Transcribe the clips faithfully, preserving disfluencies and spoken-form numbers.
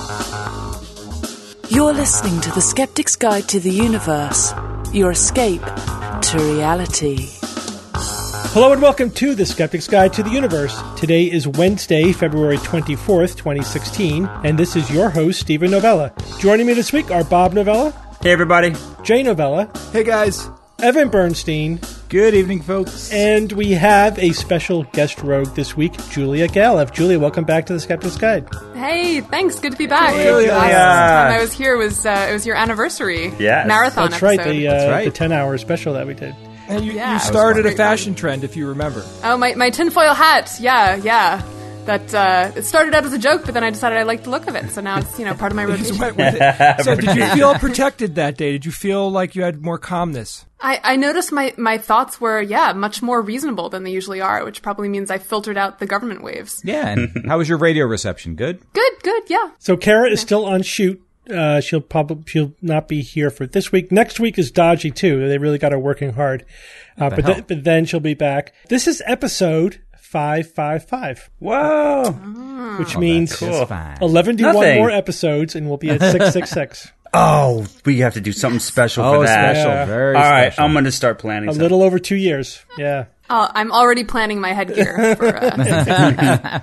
You're listening to The Skeptic's Guide to the Universe, your escape to reality. Hello and welcome to The Skeptic's Guide to the Universe. Today is Wednesday, February twenty-fourth, twenty sixteen, and this is your host, Stephen Novella. Joining me this week are Bob Novella. Hey, everybody. Jay Novella. Hey, guys. Evan Bernstein. Good evening, folks. And we have a special guest rogue this week, Julia Galef. Julia, welcome back to The Skeptic's Guide. Hey, thanks. Good to be back. Julia. Last Yeah. time I was here was uh, it was your anniversary Yes. marathon That's episode. right, the, uh, That's right. the ten-hour special that we did. And you, Yeah. you That was started a great fashion fun. trend, if you remember. Oh, my, my tinfoil hat. Yeah, yeah. That uh, it started out as a joke, but then I decided I liked the look of it, so now it's you know part of my You just rotation. went with it. So did you feel protected that day? Did you feel like you had more calmness? I, I noticed my, my thoughts were, yeah, much more reasonable than they usually are, which probably means I filtered out the government waves. Yeah, and how was your radio reception? Good? Good, good, yeah. So Kara is still on shoot. Uh, she'll probably she'll not be here for this week. Next week is dodgy too. They really got her working hard. Uh, but, th- but then she'll be back. This is episode five five five, Whoa. which means That's just fine. eleven to one Nothing. more episodes, and we'll be at six six six. Oh, we have to do something special Oh, for that. special. Yeah. Very All right, special. I'm going to start planning A something. little over two years. Yeah. Uh, I'm already planning my headgear. For, uh,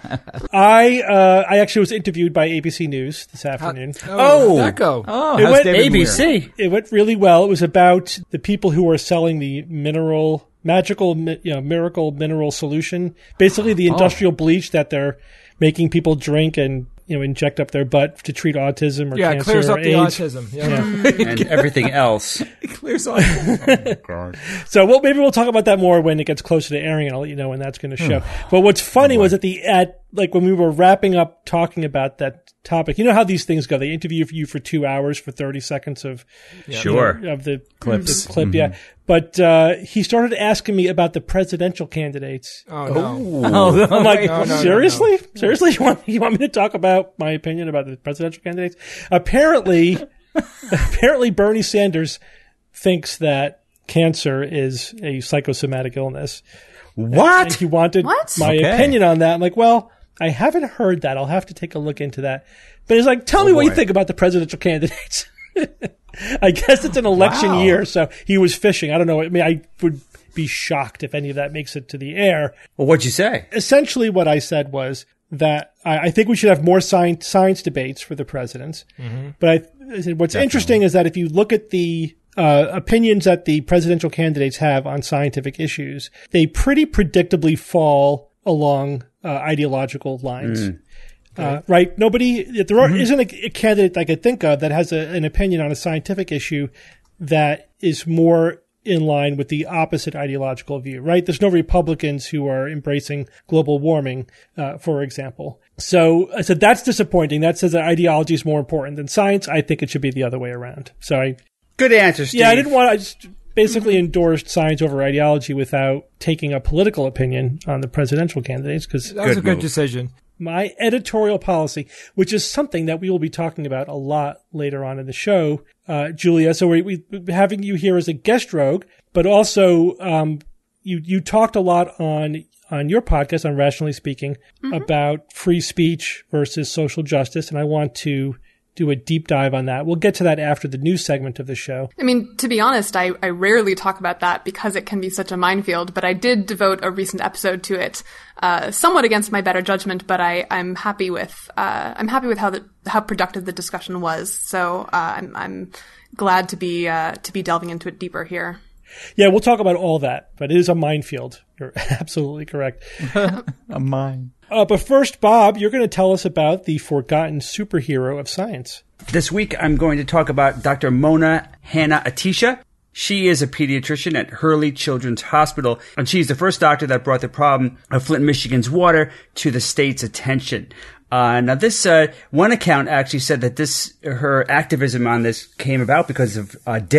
I uh, I actually was interviewed by A B C News this afternoon. Oh. How'd that go? Oh, It how's went- David A B Weir? C. It went really well. It was about the people who are selling the mineral, magical, mi- you know, miracle mineral solution. Basically, the industrial bleach that they're making people drink and you know inject up their butt to treat autism or Yeah, it cancer clears or up the AIDS. autism. Yeah. And everything else. It clears autism. So well, maybe we'll talk about that more when it gets closer to airing, and I'll let you know when that's going to show. But what's funny was at the at like when we were wrapping up talking about that topic. You know how these things go? They interview you for two hours for thirty seconds of Sure. you know, of the Clips. the clip. Yeah, but uh, he started asking me about the presidential candidates. Oh, no. Oh, I'm like, no, no, no, seriously? Seriously? You want, you want me to talk about my opinion about the presidential candidates? Apparently, apparently Bernie Sanders thinks that cancer is a psychosomatic illness. And What? he wanted What? my Okay. opinion on that. I'm like, well, I haven't heard that. I'll have to take a look into that. But he's like, tell me what you boy. think about the presidential candidates. I guess it's an election Wow. year, so he was fishing. I don't know. I mean, I would be shocked if any of that makes it to the air. Well, what'd you say? Essentially what I said was that I, I think we should have more science, science debates for the presidents. But I, I said what's interesting is that if you look at the uh, opinions that the presidential candidates have on scientific issues, they pretty predictably fall along uh, ideological lines. Uh, right? Nobody, there are, isn't a, a candidate I could think of that has a, an opinion on a scientific issue that is more in line with the opposite ideological view, right? There's no Republicans who are embracing global warming, uh, for example. So I said, that's disappointing. That says that ideology is more important than science. I think it should be the other way around. So I, Good answer, Steve. yeah, I didn't want to, I just basically endorsed science over ideology without taking a political opinion on the presidential candidates because That was a Good good move. decision. my editorial policy, which is something that we will be talking about a lot later on in the show, uh, Julia. So we, we we're having you here as a guest rogue, but also um, you you talked a lot on on your podcast on Rationally Speaking about free speech versus social justice, and I want to do a deep dive on that. We'll get to that after the news segment of the show. I mean, to be honest, I, I rarely talk about that because it can be such a minefield, but I did devote a recent episode to it, uh, somewhat against my better judgment, but I, I'm happy with, uh, I'm happy with how the, how productive the discussion was. So, uh, I'm, I'm glad to be, uh, to be delving into it deeper here. Yeah, we'll talk about all that, but it is a minefield. You're absolutely correct. A mine. Uh, but first, Bob, you're going to tell us about the forgotten superhero of science. This week, I'm going to talk about Doctor Mona Hanna-Attisha. She is a pediatrician at Hurley Children's Hospital, and she's the first doctor that brought the problem of Flint, Michigan's water to the state's attention. Uh, now this, uh, one account actually said that this, her activism on this came about because of, uh, dinner.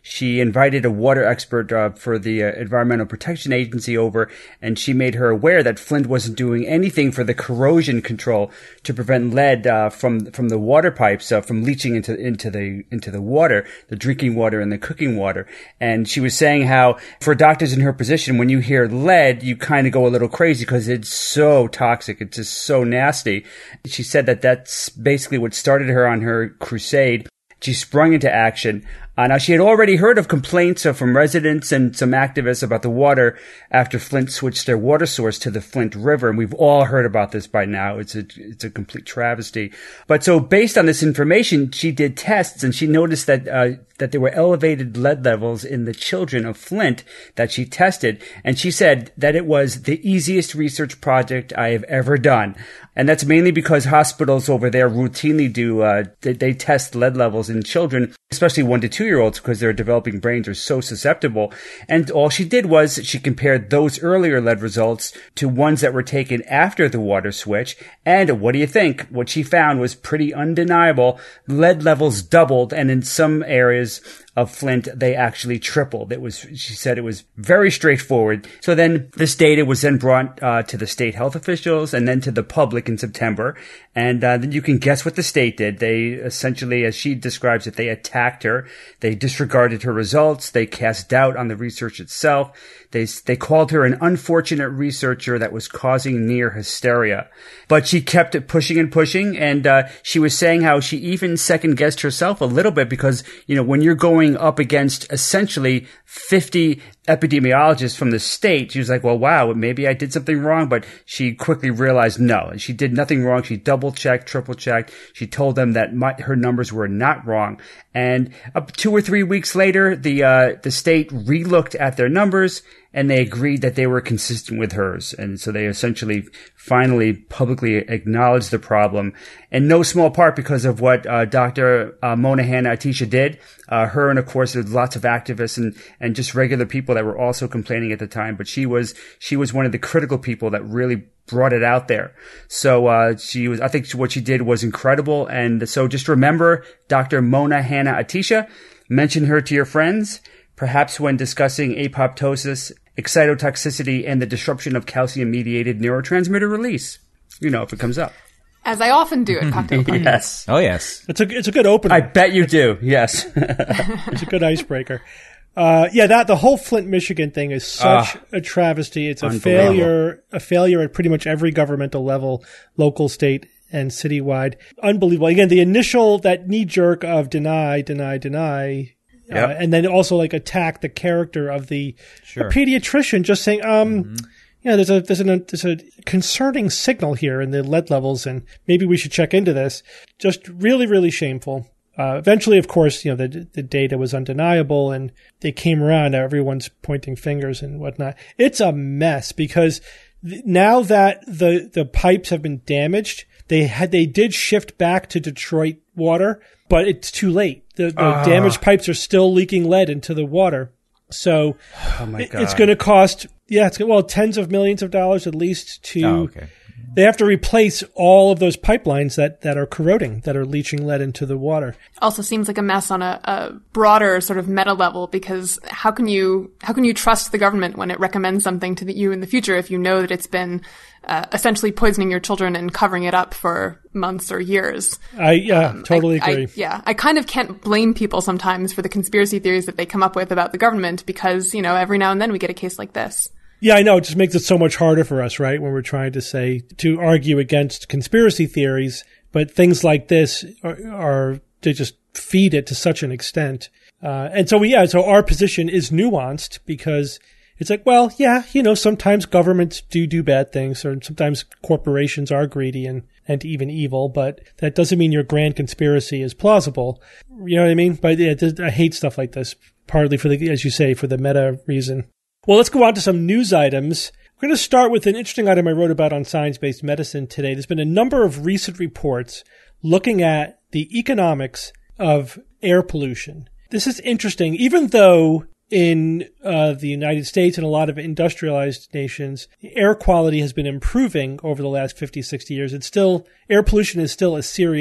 she invited a water expert uh, for the uh, Environmental Protection Agency over, and she made her aware that Flint wasn't doing anything for the corrosion control to prevent lead uh, from from the water pipes uh, from leaching into into the into the water, the drinking water and the cooking water. And she was saying how for doctors in her position, when you hear lead, you kind of go a little crazy because it's so toxic, it's just so nasty. She said that that's basically what started her on her crusade. She sprung into action. Uh, now, she had already heard of complaints uh, from residents and some activists about the water after Flint switched their water source to the Flint River. And we've all heard about this by now. It's a, it's a complete travesty. But so based on this information, she did tests and she noticed that, uh, that there were elevated lead levels in the children of Flint that she tested. And she said that it was the easiest research project I have ever done. And that's mainly because hospitals over there routinely do, uh, they, they test lead levels in children, especially one to two year olds, because their developing brains are so susceptible. And all she did was she compared those earlier lead results to ones that were taken after the water switch. And what do you think? What she found was pretty undeniable. Lead levels doubled, and in some areas of Flint, they actually tripled. It was, she said it was very straightforward. So then this data was then brought uh, to the state health officials and then to the public in September. And uh, then you can guess what the state did. They essentially, as she describes it, they attacked her. They disregarded her results. They cast doubt on the research itself. They they called her an unfortunate researcher that was causing near hysteria. But she kept it pushing and pushing, and uh, she was saying how she even second-guessed herself a little bit because, you know, when you're going up against essentially fifty epidemiologists from the state, she was like, well, wow, maybe I did something wrong. But she quickly realized no, she did nothing wrong. She double-checked, triple-checked. She told them that my, her numbers were not wrong. And up two or three weeks later, the uh, the state re-looked at their numbers, and they agreed that they were consistent with hers. And so they essentially finally publicly acknowledged the problem, in no small part because of what uh, Doctor Uh, Mona Hanna-Attisha did. Uh, her and, of course, there's lots of activists and, and just regular people that were also complaining at the time. But she was she was one of the critical people that really brought it out there. So uh, she was, I think what she did was incredible. And so just remember Doctor Mona Hanna-Attisha. Mention her to your friends, perhaps when discussing apoptosis, excitotoxicity, and the disruption of calcium-mediated neurotransmitter release. You know, if it comes up. As I often do at cocktail parties. Yes. Oh, yes. It's a it's a good opener. I bet you do. Yes. It's a good icebreaker. Uh, yeah, that the whole Flint, Michigan thing is such uh, a travesty. It's a failure, a failure at pretty much every governmental level, local, state, and citywide. Unbelievable. Again, the initial, that knee jerk of deny, deny, deny, yep. uh, and then also like attack the character of the sure. pediatrician, just saying, um, mm-hmm. yeah, there's a there's a there's a concerning signal here in the lead levels, and maybe we should check into this. Just really, really shameful. Uh, eventually, of course, you know, the the data was undeniable and they came around. Everyone's pointing fingers and whatnot. It's a mess because th- now that the, the pipes have been damaged, they had, they did shift back to Detroit water, but it's too late. The, the uh. damaged pipes are still leaking lead into the water. So oh my God. it, it's going to cost, yeah, it's well, tens of millions of dollars at least to, oh, okay. They have to replace all of those pipelines that, that are corroding, that are leaching lead into the water. Also seems like a mess on a, a broader sort of meta level, because how can you how can you trust the government when it recommends something to the, you in the future if you know that it's been uh, essentially poisoning your children and covering it up for months or years? I yeah, um, totally I, agree. I, yeah, I kind of can't blame people sometimes for the conspiracy theories that they come up with about the government because, you know, every now and then we get a case like this. Yeah, I know. It just makes it so much harder for us, right, when we're trying to say, to argue against conspiracy theories. But things like this are, are they just feed it to such an extent. Uh, and so, we, yeah, so our position is nuanced because it's like, well, yeah, you know, sometimes governments do do bad things, or sometimes corporations are greedy and, and even evil, but that doesn't mean your grand conspiracy is plausible. You know what I mean? But yeah, I hate stuff like this, partly for the, as you say, for the meta reason. Well, let's go on to some news items. We're going to start with an interesting item I wrote about on Science-Based Medicine today. There's been a number of recent reports looking at the economics of air pollution. This is interesting, even though in uh, the United States and a lot of industrialized nations, air quality has been improving over the last fifty, sixty years. It's still, air pollution is still a serious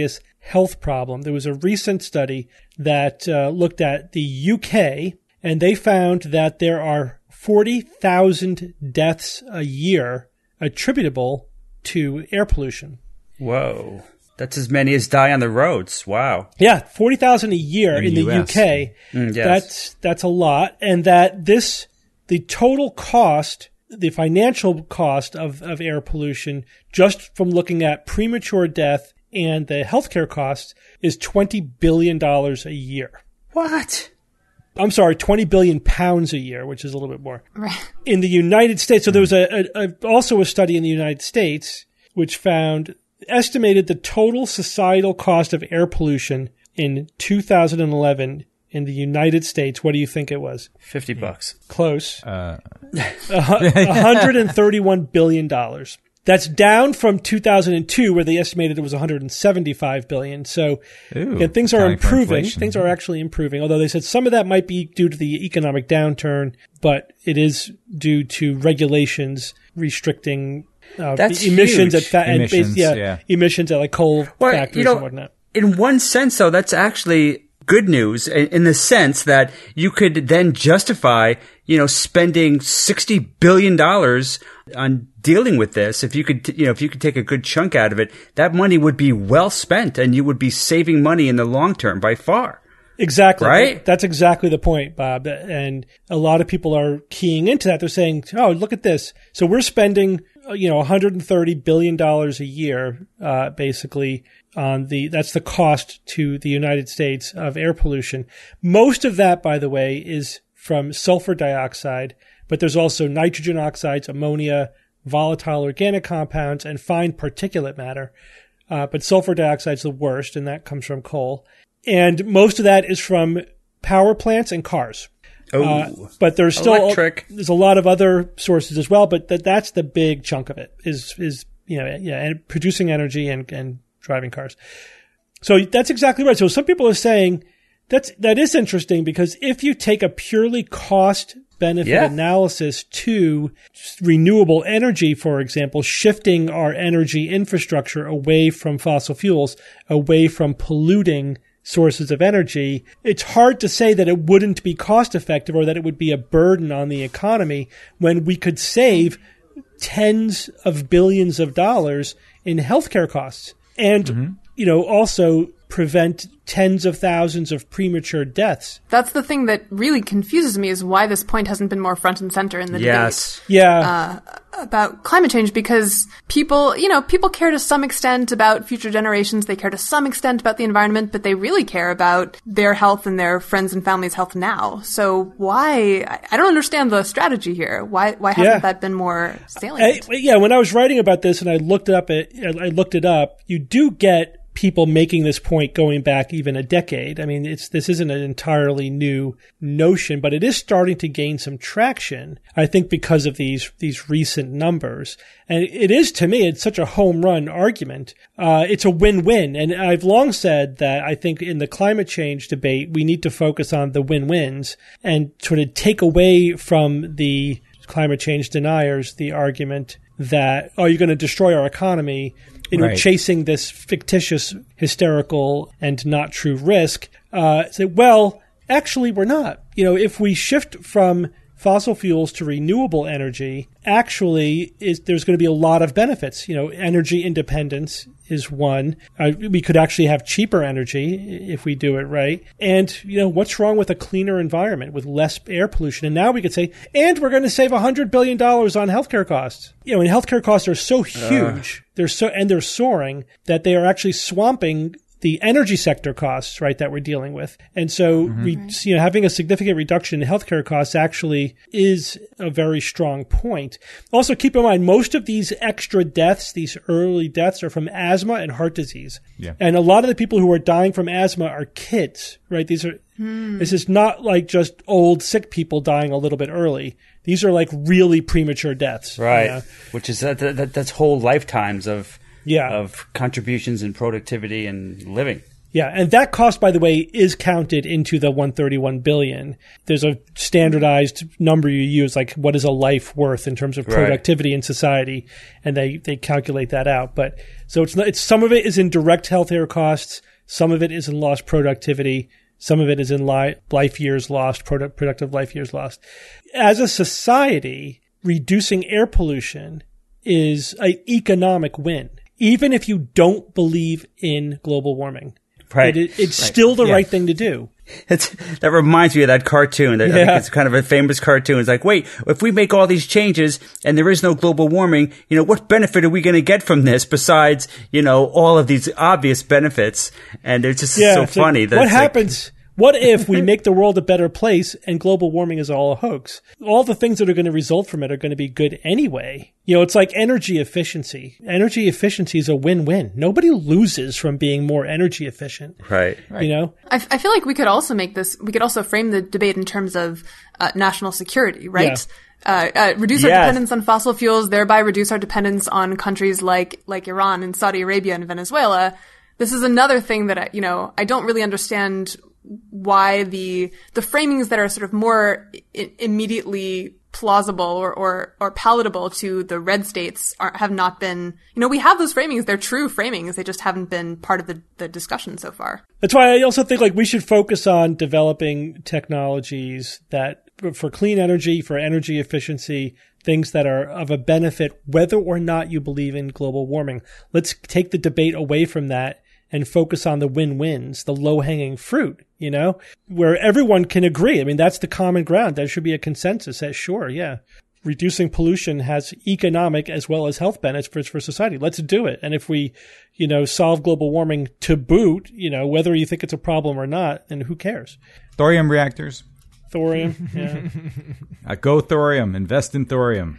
health problem. There was a recent study that uh, looked at the U K, and they found that there are forty thousand deaths a year attributable to air pollution. Whoa. That's as many as die on the roads. Wow. Yeah, forty thousand a year in, In the U S. U K. Mm, yes. That's that's a lot. And that this the total cost, the financial cost of, of air pollution, just from looking at premature death and the healthcare costs, is twenty billion dollars a year. What? I'm sorry, twenty billion pounds a year, which is a little bit more. Right. In the United States, so there was a, a, a also a study in the United States which found estimated the total societal cost of air pollution in two thousand eleven in the United States. What do you think it was? fifty bucks. Close. Uh, one hundred thirty-one billion dollars. That's down from two thousand two, where they estimated it was one hundred seventy-five billion dollars. So Ooh, again, things are accounting for improving. inflation. Things are actually improving, although they said some of that might be due to the economic downturn, but it is due to regulations restricting uh, That's the emissions huge. at fa- and bas- Emissions, yeah, yeah. emissions at like coal Well, factories you know, and whatnot. in one sense, though, that's actually good news in, in the sense that you could then justify, you know, spending sixty billion dollars on dealing with this. If you could, you know, if you could take a good chunk out of it, that money would be well spent and you would be saving money in the long term by far. Exactly. Right? That's exactly the point, Bob. And a lot of people are keying into that. They're saying, oh, look at this. So we're spending, you know, one hundred thirty billion dollars a year, uh, basically on the, that's the cost to the United States of air pollution. Most of that, by the way, is from sulfur dioxide, but there's also nitrogen oxides, ammonia, volatile organic compounds, and fine particulate matter. Uh, but sulfur dioxide is the worst, and that comes from coal. And most of that is from power plants and cars. Oh, Uh, but there's still electric. there's a lot of other sources as well, but that that's the big chunk of it is is you know yeah and producing energy and and driving cars. So that's exactly right. So some people are saying that's that is interesting because if you take a purely cost benefit Yeah. analysis to renewable energy, for example, shifting our energy infrastructure away from fossil fuels, away from polluting sources of energy, it's hard to say that it wouldn't be cost effective or that it would be a burden on the economy when we could save tens of billions of dollars in healthcare costs and, mm-hmm. you know, also prevent tens of thousands of premature deaths. That's the thing that really confuses me is why this point hasn't been more front and center in the yes. debate. Yeah. Uh, about climate change, because people, you know, people care to some extent about future generations. They care to some extent about the environment, but they really care about their health and their friends and family's health now. So why, I, I don't understand the strategy here. Why, why hasn't Yeah. that been more salient? I, yeah. When I was writing about this and I looked it up, it, I looked it up, you do get people making this point going back even a decade. I mean, it's this isn't an entirely new notion, but it is starting to gain some traction, I think, because of these these recent numbers. And it is, to me, it's such a home run argument. Uh, it's a win-win. And I've long said that I think in the climate change debate, we need to focus on the win-wins and sort of take away from the climate change deniers the argument that, oh, you're going to destroy our economy, you know, Right. chasing this fictitious, hysterical, and not true risk. Uh, say, well, actually, we're not. You know, if we shift from fossil fuels to renewable energy, actually, is there's going to be a lot of benefits. You know, energy independence is one. Uh, we could actually have cheaper energy if we do it right. And, you know, what's wrong with a cleaner environment with less air pollution? And now we could say, and we're going to save one hundred billion dollars on healthcare costs. You know, and healthcare costs are so huge, they're so, and they're soaring that they are actually swamping the energy sector costs, right, that we're dealing with. And so, mm-hmm. we, you know, having a significant reduction in healthcare costs actually is a very strong point. Also, keep in mind, most of these extra deaths, these early deaths, are from asthma and heart disease. Yeah. And a lot of the people who are dying from asthma are kids, right? These are, mm. this is not like just old, sick people dying a little bit early. These are like really premature deaths. Right. You know? Which is, that, that, that's whole lifetimes of, Yeah. of contributions and productivity and living. Yeah, and that cost, by the way, is counted into the one hundred thirty-one billion dollars. There's a standardized number you use, like what is a life worth in terms of productivity right. in society, and they, they calculate that out. But so it's not, it's some of it is in direct healthcare costs, some of it is in lost productivity, some of it is in li- life years lost, product, productive life years lost. As a society, reducing air pollution is an economic win, even if you don't believe in global warming. Right. It, it's right. still the yeah. right thing to do. It's, that reminds me of that cartoon. That, yeah. I think it's kind of a famous cartoon. It's like, wait, if we make all these changes and there is no global warming, you know, what benefit are we going to get from this besides, you know, all of these obvious benefits? And it's just yeah, so so funny. That what it's happens? Like, what if we make the world a better place and global warming is all a hoax? All the things that are going to result from it are going to be good anyway. You know, it's like energy efficiency. Energy efficiency is a win-win. Nobody loses from being more energy efficient. Right. right. You know? I, I feel like we could also make this, we could also frame the debate in terms of uh, national security, right? Yeah. Uh, uh, reduce our yes. dependence on fossil fuels, thereby reduce our dependence on countries like, like Iran and Saudi Arabia and Venezuela. This is another thing that, I, you know, I don't really understand why the the framings that are sort of more I- immediately plausible or, or or palatable to the red states are, have not been, you know, we have those framings, they're true framings, they just haven't been part of the, the discussion so far. That's why I also think like we should focus on developing technologies that for clean energy, for energy efficiency, things that are of a benefit whether or not you believe in global warming. Let's take the debate away from that and focus on the win-wins, the low-hanging fruit, you know, where everyone can agree. I mean, that's the common ground. There should be a consensus that, sure, yeah, reducing pollution has economic as well as health benefits for society. Let's do it. And if we, you know, solve global warming to boot, you know, whether you think it's a problem or not, then who cares? Thorium reactors. Thorium, yeah. uh, go thorium. Invest in thorium.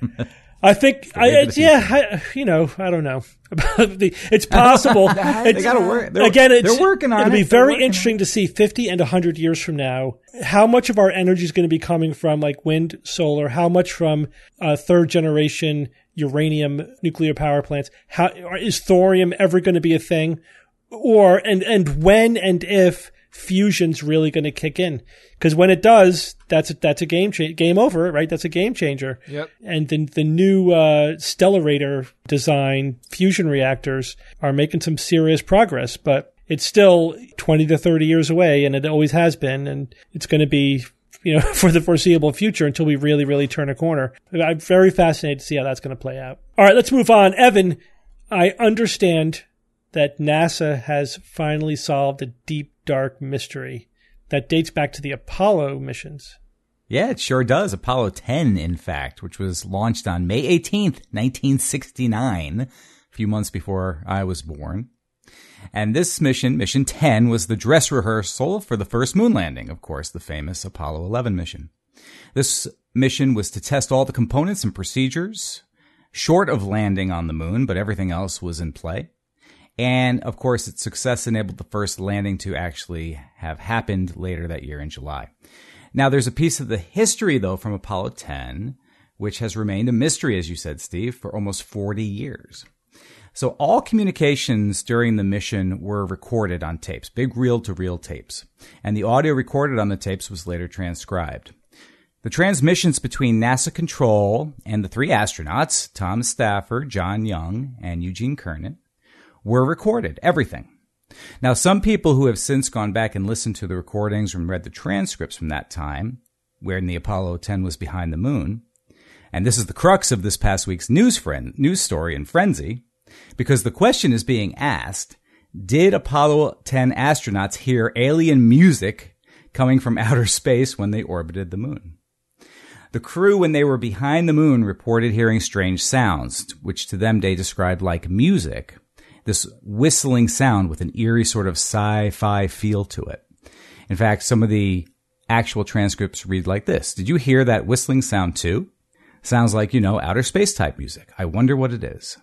I think, I, it's, yeah, I, you know, I don't know. the, it's possible. they it's, got to work. They're, again, it's, they're working on it'll it. be very They're interesting to see fifty and one hundred years from now, how much of our energy is going to be coming from like wind, solar, how much from uh, third generation uranium nuclear power plants. How is thorium ever going to be a thing? Or, and, and when and if fusion's really going to kick in? Because when it does, that's a, that's a game cha- game over, right? That's a game changer. Yep. And the the new uh, Stellarator design fusion reactors are making some serious progress, but it's still twenty to thirty years away, and it always has been, and it's going to be, you know, for the foreseeable future until we really, really turn a corner. I'm very fascinated to see how that's going to play out. All right, let's move on. Evan, I understand that NASA has finally solved a deep, dark mystery that dates back to the Apollo missions. Yeah, it sure does. Apollo ten, in fact, which was launched on May eighteenth, nineteen sixty-nine, a few months before I was born. And this mission, Mission ten, was the dress rehearsal for the first moon landing, of course, the famous Apollo eleven mission. This mission was to test all the components and procedures, short of landing on the moon, but everything else was in play. And, of course, its success enabled the first landing to actually have happened later that year in July. Now, there's a piece of the history, though, from Apollo ten, which has remained a mystery, as you said, Steve, for almost forty years. So all communications during the mission were recorded on tapes, big reel-to-reel tapes. And the audio recorded on the tapes was later transcribed. The transmissions between NASA Control and the three astronauts, Tom Stafford, John Young, and Eugene Cernan, were recorded, everything. Now, some people who have since gone back and listened to the recordings and read the transcripts from that time, when the Apollo ten was behind the moon, and this is the crux of this past week's news, friend, news story in Frenzy, because the question is being asked, did Apollo ten astronauts hear alien music coming from outer space when they orbited the moon? The crew, when they were behind the moon, reported hearing strange sounds, which to them they described like music. This whistling sound with an eerie sort of sci-fi feel to it. In fact, some of the actual transcripts read like this. Did you hear that whistling sound too? Sounds like, you know, outer space type music. I wonder what it is.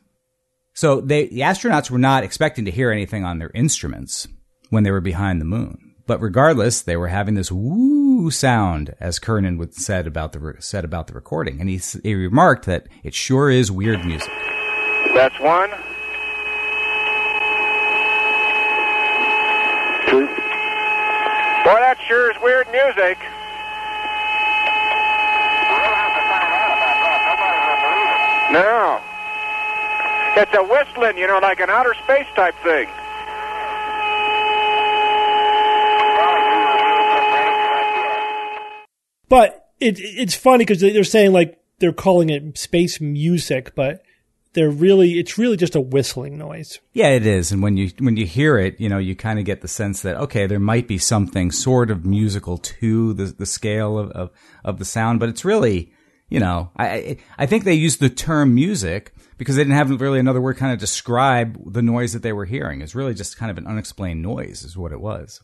So they, the astronauts were not expecting to hear anything on their instruments when they were behind the moon. But regardless, they were having this woo sound, as Cernan would said about the said about the recording, and he he remarked that it sure is weird music. That's one. Two. Boy, that sure is weird music. No. It's a whistling, you know, like an outer space type thing. But it, it's funny because they're saying like they're calling it space music, but they're really it's really just a whistling noise. Yeah, it is. And when you when you hear it, you know, you kind of get the sense that, okay, there might be something sort of musical to the the scale of, of, of the sound, but it's really, you know, I I think they used the term music because they didn't have really another word kind of describe the noise that they were hearing. It's really just kind of an unexplained noise is what it was.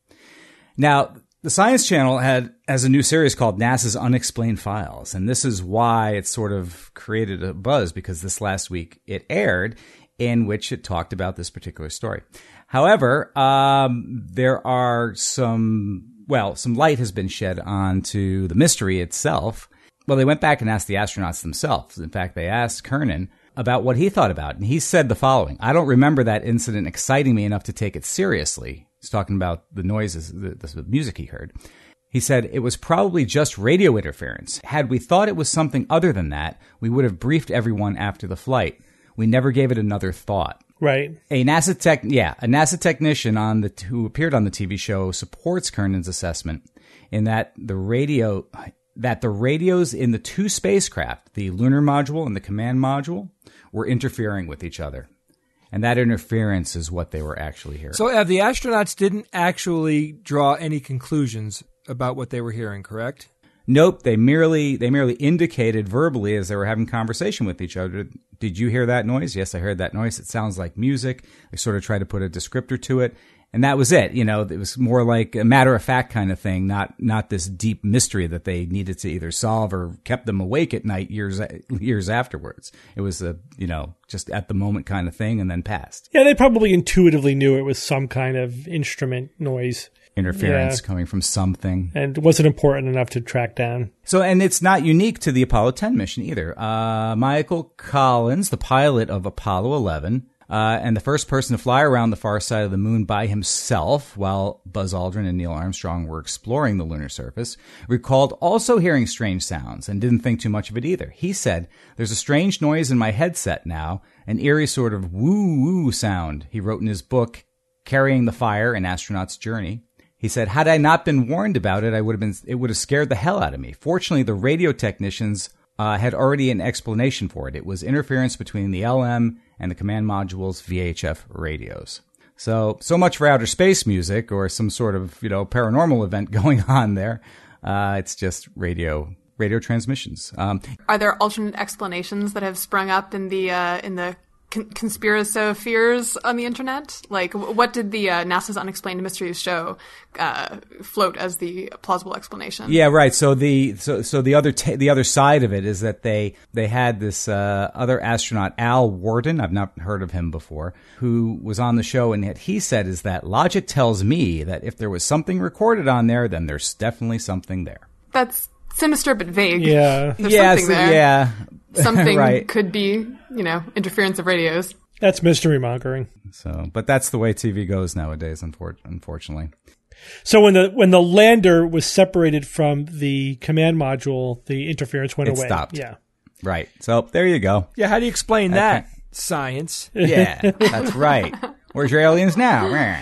Now, the Science Channel had has a new series called NASA's Unexplained Files, and this is why it sort of created a buzz, because this last week it aired, in which it talked about this particular story. However, um, there are some, well, some light has been shed onto the mystery itself. Well, they went back and asked the astronauts themselves. In fact, they asked Kernan about what he thought about it, and he said the following: "I don't remember that incident exciting me enough to take it seriously." He's talking about the noises, the, the music he heard. He said, "It was probably just radio interference. Had we thought it was something other than that, we would have briefed everyone after the flight. We never gave it another thought." Right. A NASA tech, yeah, a NASA technician on the who appeared on the T V show supports Kernan's assessment in that the radio that the radios in the two spacecraft, the lunar module and the command module, were interfering with each other. And that interference is what they were actually hearing. So uh, the astronauts didn't actually draw any conclusions about what they were hearing, correct? Nope. They merely they merely indicated verbally as they were having conversation with each other, "Did you hear that noise?" "Yes, I heard that noise. It sounds like music." They sort of tried to put a descriptor to it. And that was it. You know, it was more like a matter-of-fact kind of thing, not not this deep mystery that they needed to either solve or kept them awake at night years years afterwards. It was a, you know, just at the moment kind of thing and then passed. Yeah, they probably intuitively knew it was some kind of instrument noise. Interference Yeah. coming from something. And it wasn't important enough to track down. So, and it's not unique to the Apollo ten mission either. Uh, Michael Collins, the pilot of Apollo eleven, Uh, and the first person to fly around the far side of the moon by himself while Buzz Aldrin and Neil Armstrong were exploring the lunar surface, recalled also hearing strange sounds and didn't think too much of it either. He said, "There's a strange noise in my headset now, an eerie sort of woo-woo sound," he wrote in his book, Carrying the Fire, An Astronaut's Journey. He said, "Had I not been warned about it, I would have been, it would have scared the hell out of me. Fortunately, the radio technicians uh, had already an explanation for it. It was interference between the L M and the command module's V H F radios." So, so much for outer space music or some sort of, you know, paranormal event going on there. Uh, it's just radio, radio transmissions. Um, Are there alternate explanations that have sprung up in the, uh, in the con- conspiracy-fears on the internet? Like, what did the uh, NASA's Unexplained Mysteries show uh, float as the plausible explanation? Yeah, right. So the so so the other t- the other side of it is that they they had this uh, other astronaut, Al Worden. I've not heard of him before, who was on the show, and what he said is that logic tells me that if there was something recorded on there, then there's definitely something there. That's sinister but vague. Yeah. There's yeah, something so- there. yeah. Something Right. could be, you know, interference of radios. That's mystery mongering. So, but that's the way T V goes nowadays, unfor- unfortunately. So when the when the lander was separated from the command module, the interference went It away. stopped. Yeah. Right. So there you go. Yeah, how do you explain that? Okay. Science. Yeah, that's right. Where's your aliens now?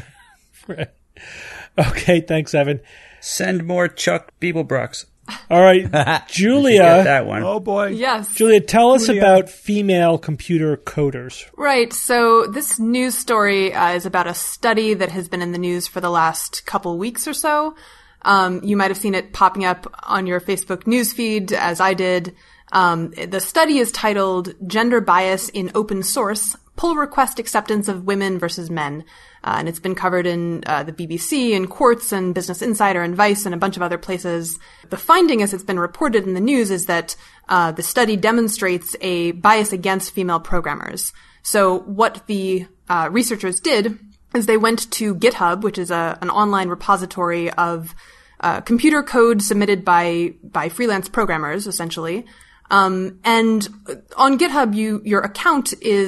Okay, thanks, Evan. Send more Chuck Beeblebrox. All right, Get Julia. that one. Oh, boy. Yes. Julia, tell us Julia. about female computer coders. Right. So this news story uh, is about a study that has been in the news for the last couple weeks or so. Um, you might have seen it popping up on your Facebook newsfeed, as I did. Um, the study is titled Gender Bias in Open Source, Pull Request Acceptance of Women versus Men. Uh, and it's been covered in uh, the B B C and Quartz and Business Insider and Vice and a bunch of other places. The finding, as it's been reported in the news, is that uh, the study demonstrates a bias against female programmers. So what the uh, researchers did is they went to GitHub, which is a, an online repository of uh, computer code submitted by by freelance programmers, essentially. Um, and on GitHub, you, your account is,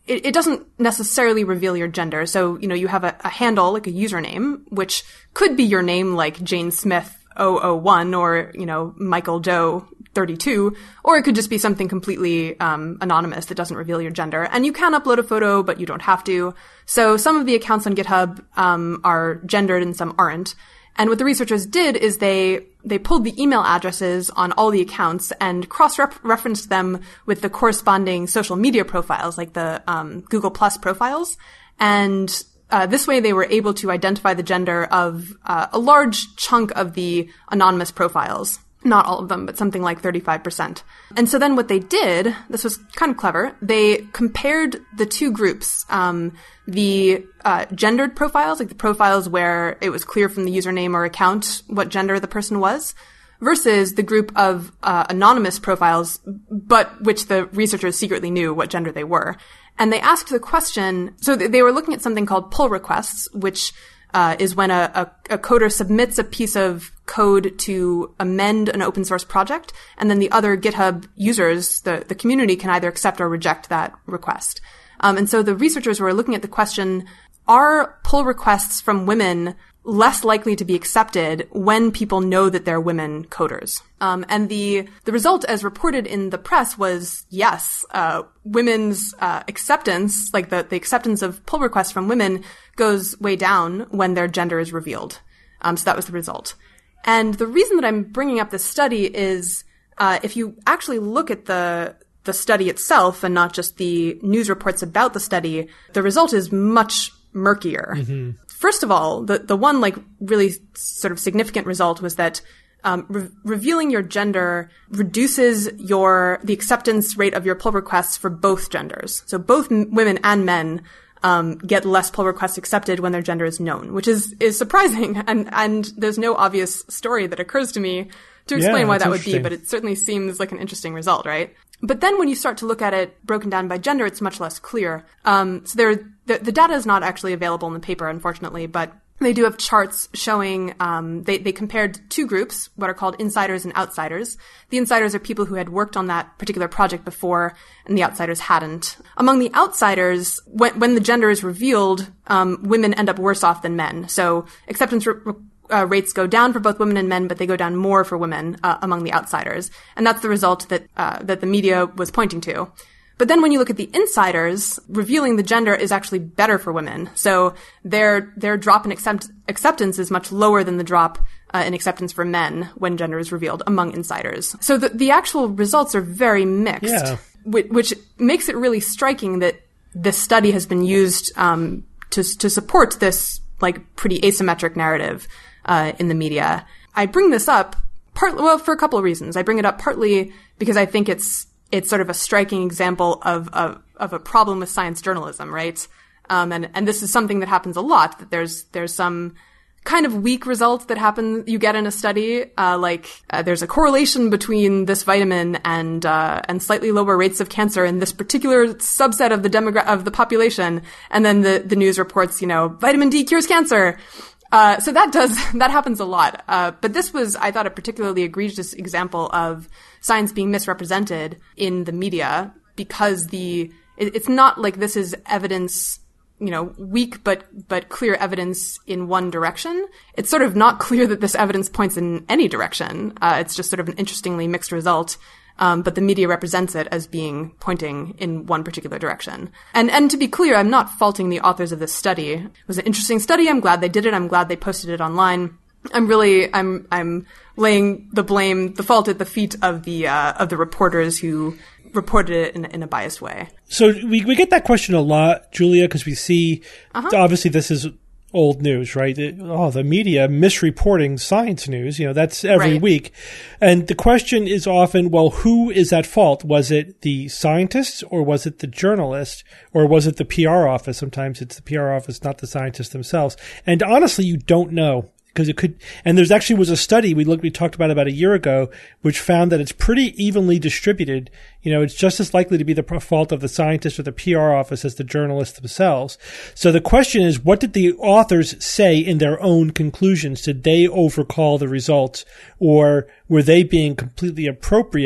it, it doesn't necessarily reveal your gender. So, you know, you have a, a handle, like a username, which could be your name, like Jane Smith zero zero one or, you know, Michael Doe thirty-two, or it could just be something completely um, anonymous that doesn't reveal your gender. And you can upload a photo, but you don't have to. So some of the accounts on GitHub um, are gendered and some aren't. And what the researchers did is they they pulled the email addresses on all the accounts and cross-referenced them with the corresponding social media profiles, like the um, Google Plus profiles. And uh, this way they were able to identify the gender of uh, a large chunk of the anonymous profiles. Not all of them, but something like thirty-five percent. And so then what they did, this was kind of clever, they compared the two groups, um, the uh, gendered profiles, like the profiles where it was clear from the username or account what gender the person was, versus the group of uh, anonymous profiles, but which the researchers secretly knew what gender they were. And they asked the question, so they were looking at something called pull requests, which Uh, is when a, a, a coder submits a piece of code to amend an open source project, and then the other GitHub users, the, the community, can either accept or reject that request. Um, and so the researchers were looking at the question, are pull requests from women less likely to be accepted when people know that they're women coders? Um, and the, the result as reported in the press was yes, uh, women's, uh, acceptance, like the, the acceptance of pull requests from women goes way down when their gender is revealed. Um, so that was the result. And the reason that I'm bringing up this study is, uh, if you actually look at the, the study itself and not just the news reports about the study, the result is much murkier. Mm-hmm. First of all, the, the one like really sort of significant result was that um, re- revealing your gender reduces your the acceptance rate of your pull requests for both genders. So both m- women and men um, get less pull requests accepted when their gender is known, which is is surprising. And and there's no obvious story that occurs to me to explain yeah, why that would be, but it certainly seems like an interesting result, right? But then when you start to look at it broken down by gender, it's much less clear. Um, so there, the, the data is not actually available in the paper, unfortunately, but they do have charts showing, um, they, they compared two groups, what are called insiders and outsiders. The insiders are people who had worked on that particular project before, and the outsiders hadn't. Among the outsiders, when, when the gender is revealed, um, women end up worse off than men. So acceptance re- Uh, rates go down for both women and men, but they go down more for women uh, among the outsiders. And that's the result that uh, that the media was pointing to. But then when you look at the insiders, revealing the gender is actually better for women. So their their drop in accept- acceptance is much lower than the drop uh, in acceptance for men when gender is revealed among insiders. So the, the actual results are very mixed, yeah. which, which makes it really striking that this study has been used um, to to support this like pretty asymmetric narrative Uh, in the media. I bring this up partly, well, for a couple of reasons. I bring it up partly because I think it's, it's sort of a striking example of, of, of a problem with science journalism, right? Um, and, and this is something that happens a lot, that there's, there's some kind of weak result that happen, you get in a study, uh, like, uh, there's a correlation between this vitamin and, uh, and slightly lower rates of cancer in this particular subset of the demogra- of the population. And then the, the news reports, you know, vitamin D cures cancer. Uh, so that does, that happens a lot. Uh, but this was, I thought, a particularly egregious example of science being misrepresented in the media because the, it, it's not like this is evidence, you know, weak but, but clear evidence in one direction. It's sort of not clear that this evidence points in any direction. Uh, it's just sort of an interestingly mixed result. Um, but the media represents it as being pointing in one particular direction. And, and to be clear, I'm not faulting the authors of this study. It was an interesting study. I'm glad they did it. I'm glad they posted it online. I'm really, I'm, I'm laying the blame, the fault at the feet of the, uh, of the reporters who reported it in, in a biased way. So we, we get that question a lot, Julia, because we see, uh-huh. obviously this is old news, right? It, oh, the media misreporting science news, you know, that's every right. week. And the question is often, well, who is at fault? Was it the scientists or was it the journalist or was it the P R office? Sometimes it's the P R office, not the scientists themselves. And honestly, you don't know. Because it could, and there's actually was a study we looked, we talked about about a year ago, which found that it's pretty evenly distributed. You know, it's just as likely to be the fault of the scientist or the P R office as the journalists themselves. So the question is, what did the authors say in their own conclusions? Did they overcall the results, or were they being completely appropriate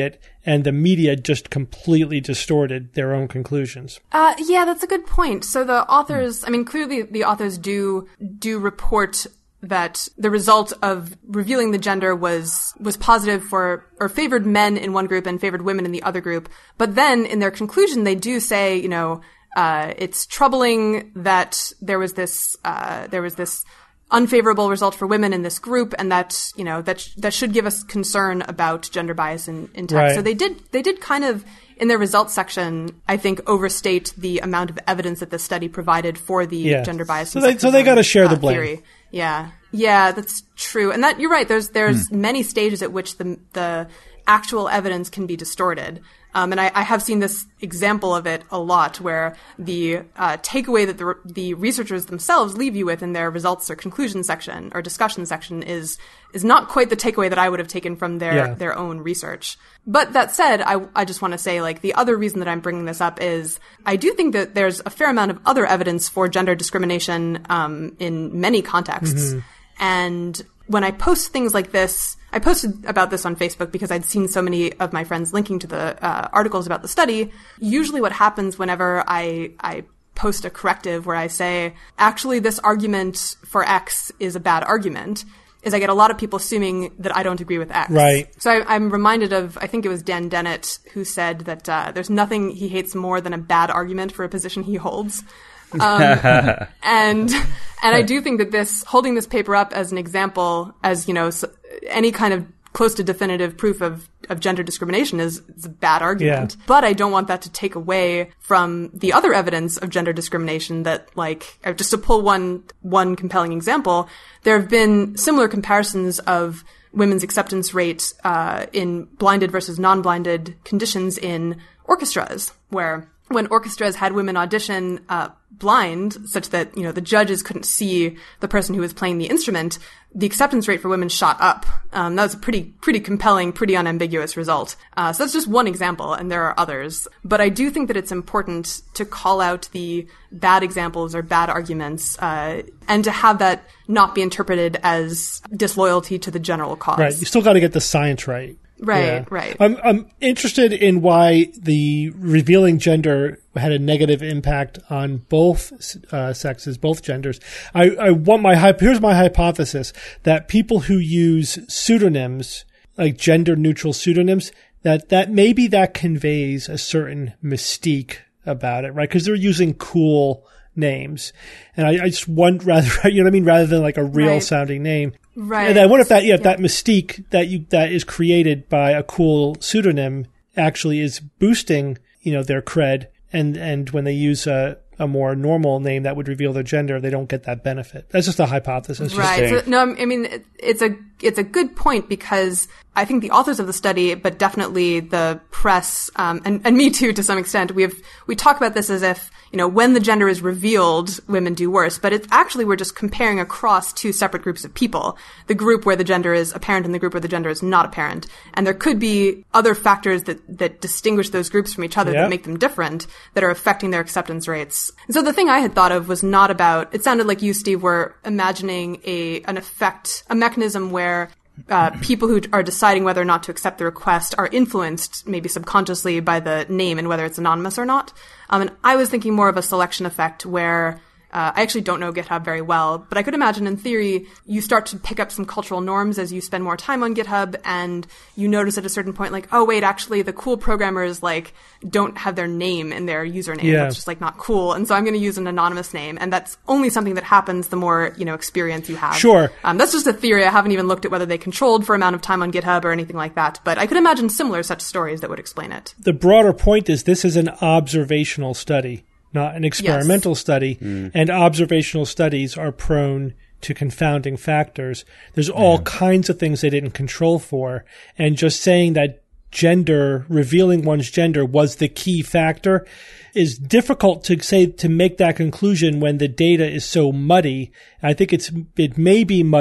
and the media just completely distorted their own conclusions. Uh, yeah, that's a good point. So the authors, I mean, clearly the authors do do report that the result of revealing the gender was was positive for or favored men in one group and favored women in the other group. But then in their conclusion, they do say, you know, uh, it's troubling that there was this uh, there was this unfavorable result for women in this group, and that, you know, that sh- that should give us concern about gender bias in, in text. Right. So they did they did kind of, in their results section, I think, overstate the amount of evidence that the study provided for the Yeah. gender bias. So and they- so they sexism, gotta share the uh, blame. Theory. Yeah, yeah, that's true, and that you're right. There's there's many stages at which the the actual evidence can be distorted. Um, and I, I have seen this example of it a lot, where the uh, takeaway that the, the researchers themselves leave you with in their results or conclusion section or discussion section is is not quite the takeaway that I would have taken from their Yeah. their own research. But that said, I, I just want to say, like, the other reason that I'm bringing this up is I do think that there's a fair amount of other evidence for gender discrimination um, in many contexts. Mm-hmm. And when I post things like this, I posted about this on Facebook because I'd seen so many of my friends linking to the uh, articles about the study. Usually what happens whenever I, I post a corrective where I say, actually, this argument for X is a bad argument, is I get a lot of people assuming that I don't agree with X. Right. So I, I'm reminded of, I think it was Dan Dennett who said that uh, there's nothing he hates more than a bad argument for a position he holds. Um, and, and I do think that this, holding this paper up as an example, as, you know, s- any kind of close to definitive proof of, of gender discrimination is, is a bad argument. Yeah. But I don't want that to take away from the other evidence of gender discrimination that, like, uh, just to pull one, one compelling example, there have been similar comparisons of women's acceptance rate, uh, in blinded versus non-blinded conditions in orchestras, where when orchestras had women audition uh blind, such that, you know, the judges couldn't see the person who was playing the instrument, the acceptance rate for women shot up. Um, that was a pretty, pretty compelling, pretty unambiguous result. Uh, so that's just one example, and there are others. But I do think that it's important to call out the bad examples or bad arguments, uh, and to have that not be interpreted as disloyalty to the general cause. Right. You still got to get the science right. Right, Yeah. right. I'm I'm interested in why the revealing gender had a negative impact on both uh, sexes, both genders. I, I want my hype. Here's my hypothesis that people who use pseudonyms, like gender neutral pseudonyms, that that maybe that conveys a certain mystique about it, right? Because they're using cool names, and I, I just want rather, you know what I mean, rather than like a real Right. sounding name. Right. And I wonder if that, yeah, if that mystique that you that is created by a cool pseudonym actually is boosting, you know, their cred, and and when they use a a more normal name that would reveal their gender, they don't get that benefit. That's just a hypothesis. Right. So, no, I mean, it, it's a it's a good point, because I think the authors of the study, but definitely the press, um, and, and me too, to some extent, we have we talk about this as if, you know, when the gender is revealed, women do worse. But it's actually, we're just comparing across two separate groups of people: the group where the gender is apparent and the group where the gender is not apparent. And there could be other factors that that distinguish those groups from each other, Yep. that make them different, that are affecting their acceptance rates. And so the thing I had thought of was not about, it sounded like you, Steve, were imagining a an effect, a mechanism where uh, people who are deciding whether or not to accept the request are influenced, maybe subconsciously, by the name and whether it's anonymous or not. Um, and I was thinking more of a selection effect where Uh, I actually don't know GitHub very well, but I could imagine in theory you start to pick up some cultural norms as you spend more time on GitHub, and you notice at a certain point, like, oh wait, actually the cool programmers, like, don't have their name in their username. Yeah. That's just, like, not cool. And so I'm going to use an anonymous name, and that's only something that happens the more, you know, experience you have. Sure. Um, that's just a theory. I haven't even looked at whether they controlled for amount of time on GitHub or anything like that, but I could imagine similar such stories that would explain it. The broader point is this is an observational study, not an experimental Yes. study, mm. and observational studies are prone to confounding factors. There's all yeah. kinds of things they didn't control for, and just saying that gender, revealing one's gender was the key factor is difficult to say, to make that conclusion when the data is so muddy. I think it's, it may be muddy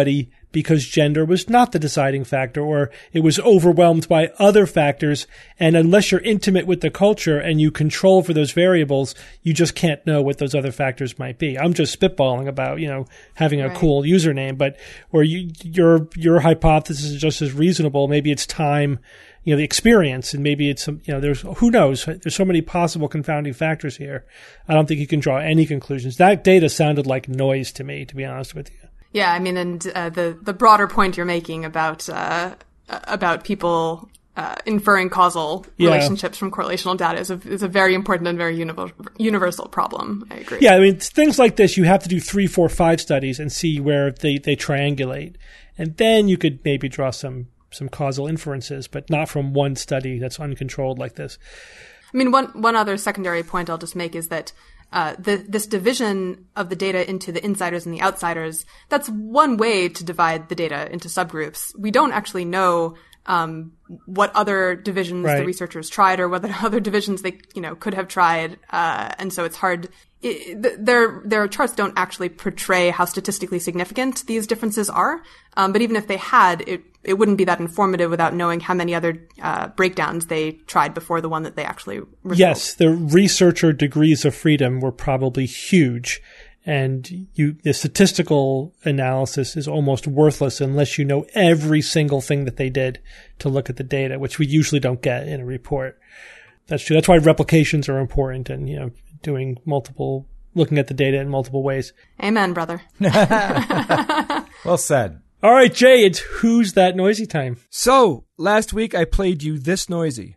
because gender was not the deciding factor, or it was overwhelmed by other factors. And unless you're intimate with the culture and you control for those variables, you just can't know what those other factors might be. I'm just spitballing about, you know, having a Right. cool username, but, or you, your, your hypothesis is just as reasonable. Maybe it's time, you know, the experience, and maybe it's some, you know, there's, who knows? There's so many possible confounding factors here. I don't think you can draw any conclusions. That data sounded like noise to me, to be honest with you. Yeah, I mean, and uh, the the broader point you're making about uh, about people uh, inferring causal Yeah. relationships from correlational data is a, is a very important and very univer- universal problem. I agree. Yeah, I mean, things like this, you have to do three, four, five studies and see where they, they triangulate. And then you could maybe draw some, some causal inferences, but not from one study that's uncontrolled like this. I mean, one one other secondary point I'll just make is that uh, the, this division of the data into the insiders and the outsiders, that's one way to divide the data into subgroups. We don't actually know um, what other divisions Right. the researchers tried or what other divisions they, you know, could have tried. Uh, and so it's hard. It, th- their their charts don't actually portray how statistically significant these differences are. Um, but even if they had, it it wouldn't be that informative without knowing how many other uh, breakdowns they tried before the one that they actually revealed. Yes, the researcher degrees of freedom were probably huge. And you, the statistical analysis is almost worthless unless you know every single thing that they did to look at the data, which we usually don't get in a report. That's true. That's why replications are important, and, you know, doing multiple, looking at the data in multiple ways. Amen, brother. Well said. All right, Jay, it's Who's That Noisy time. So, last week I played you This Noisy.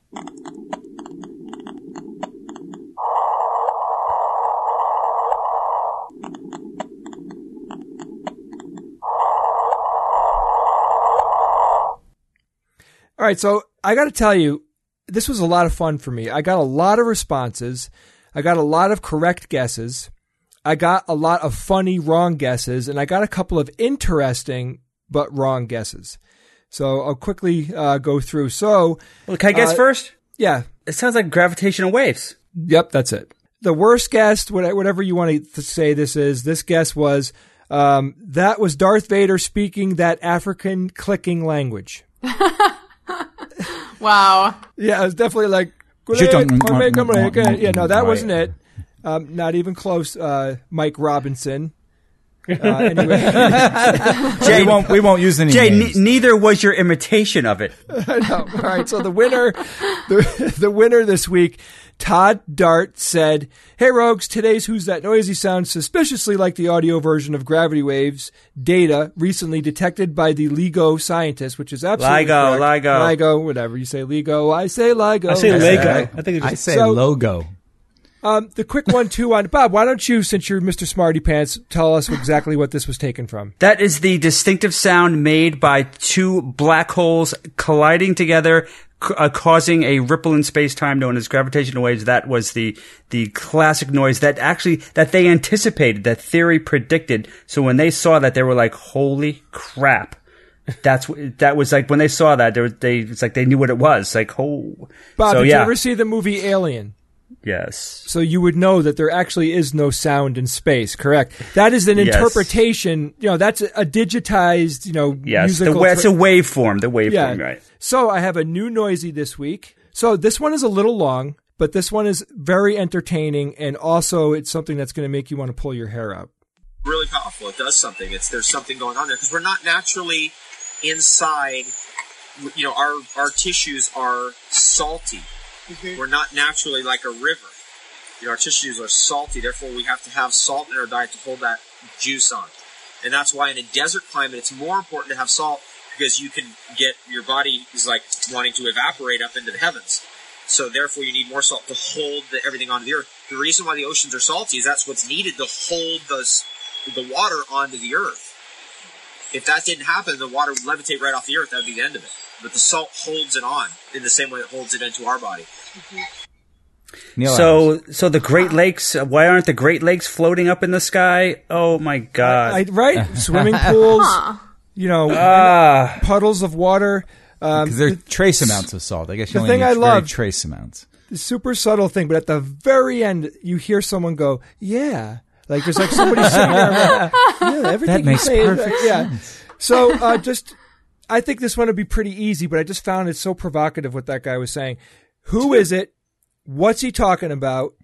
All right, so I got to tell you, this was a lot of fun for me. I got a lot of responses. I got a lot of correct guesses. I got a lot of funny wrong guesses, and I got a couple of interesting but wrong guesses. So I'll quickly uh, go through. So, Well, can I guess uh, first? yeah, It sounds like gravitational waves. yep, that's it. The worst guess, what- whatever you want to say this is, this guess was um, that was Darth Vader speaking that African clicking language. Wow. Yeah, it was definitely like, Shit. yeah, no, that Right. wasn't it. Um, not even close, uh, Mike Robinson. Uh, anyway, Jay, we won't. We won't use any Jay, names. ne- neither was your imitation of it. I know. All right, so the winner, the, the winner this week, Todd Dart said, "Hey Rogues, today's Who's That Noisy sounds suspiciously like the audio version of Gravity Waves data recently detected by the LIGO scientists," which is absolutely LIGO, correct. LIGO. LIGO, whatever you say, LIGO. I say LIGO. I say I Lego. say- I think it's I say So- logo. Um, the quick one too on Bob. Why don't you, since you're Mister Smarty Pants, tell us exactly what this was taken from? That is the distinctive sound made by two black holes colliding together, c- uh, causing a ripple in space-time known as gravitational waves. That was the the classic noise that actually that they anticipated, that theory predicted. So when they saw that, they were like, "Holy crap!" That's wh- that was like when they saw that, they were, they it's like they knew what it was. Like, oh, Bob, so did yeah, you ever see the movie Alien? yes. So you would know that there actually is no sound in space, correct? That is an Yes. interpretation, you know, that's a, a digitized, you know, Yes, the, musical... wa- it's a tra- waveform, the waveform, yeah. right. So I have a new noisy this week. So this one is a little long, but this one is very entertaining, and also it's something that's going to make you want to pull your hair out. Really powerful. It does something. It's there's something going on there because we're not naturally inside. You know, our our tissues are salty. We're not naturally like a river. You know, our tissues are salty. Therefore, we have to have salt in our diet to hold that juice on. And that's why in a desert climate, it's more important to have salt because you can get your body is like wanting to evaporate up into the heavens. So therefore, you need more salt to hold the, everything onto the earth. The reason why the oceans are salty is that's what's needed to hold the the water onto the earth. If that didn't happen, the water would levitate right off the earth. That would be the end of it. But the salt holds it on in the same way it holds it into our body. Neil So, so the Great Lakes. uh, Why aren't the Great Lakes floating up in the sky? Oh my God! I, right? Swimming pools, you know, Ah. puddles of water. Um, because they're trace amounts of salt. I guess you the only thing need I very love- trace amounts. super subtle thing, but at the very end, you hear someone go, "Yeah," like there's like somebody sitting there. Like, yeah, everything That you makes say is perfect like- yeah. So uh, just, I think this one would be pretty easy, but I just found it so provocative what that guy was saying. Who is it? What's he talking about?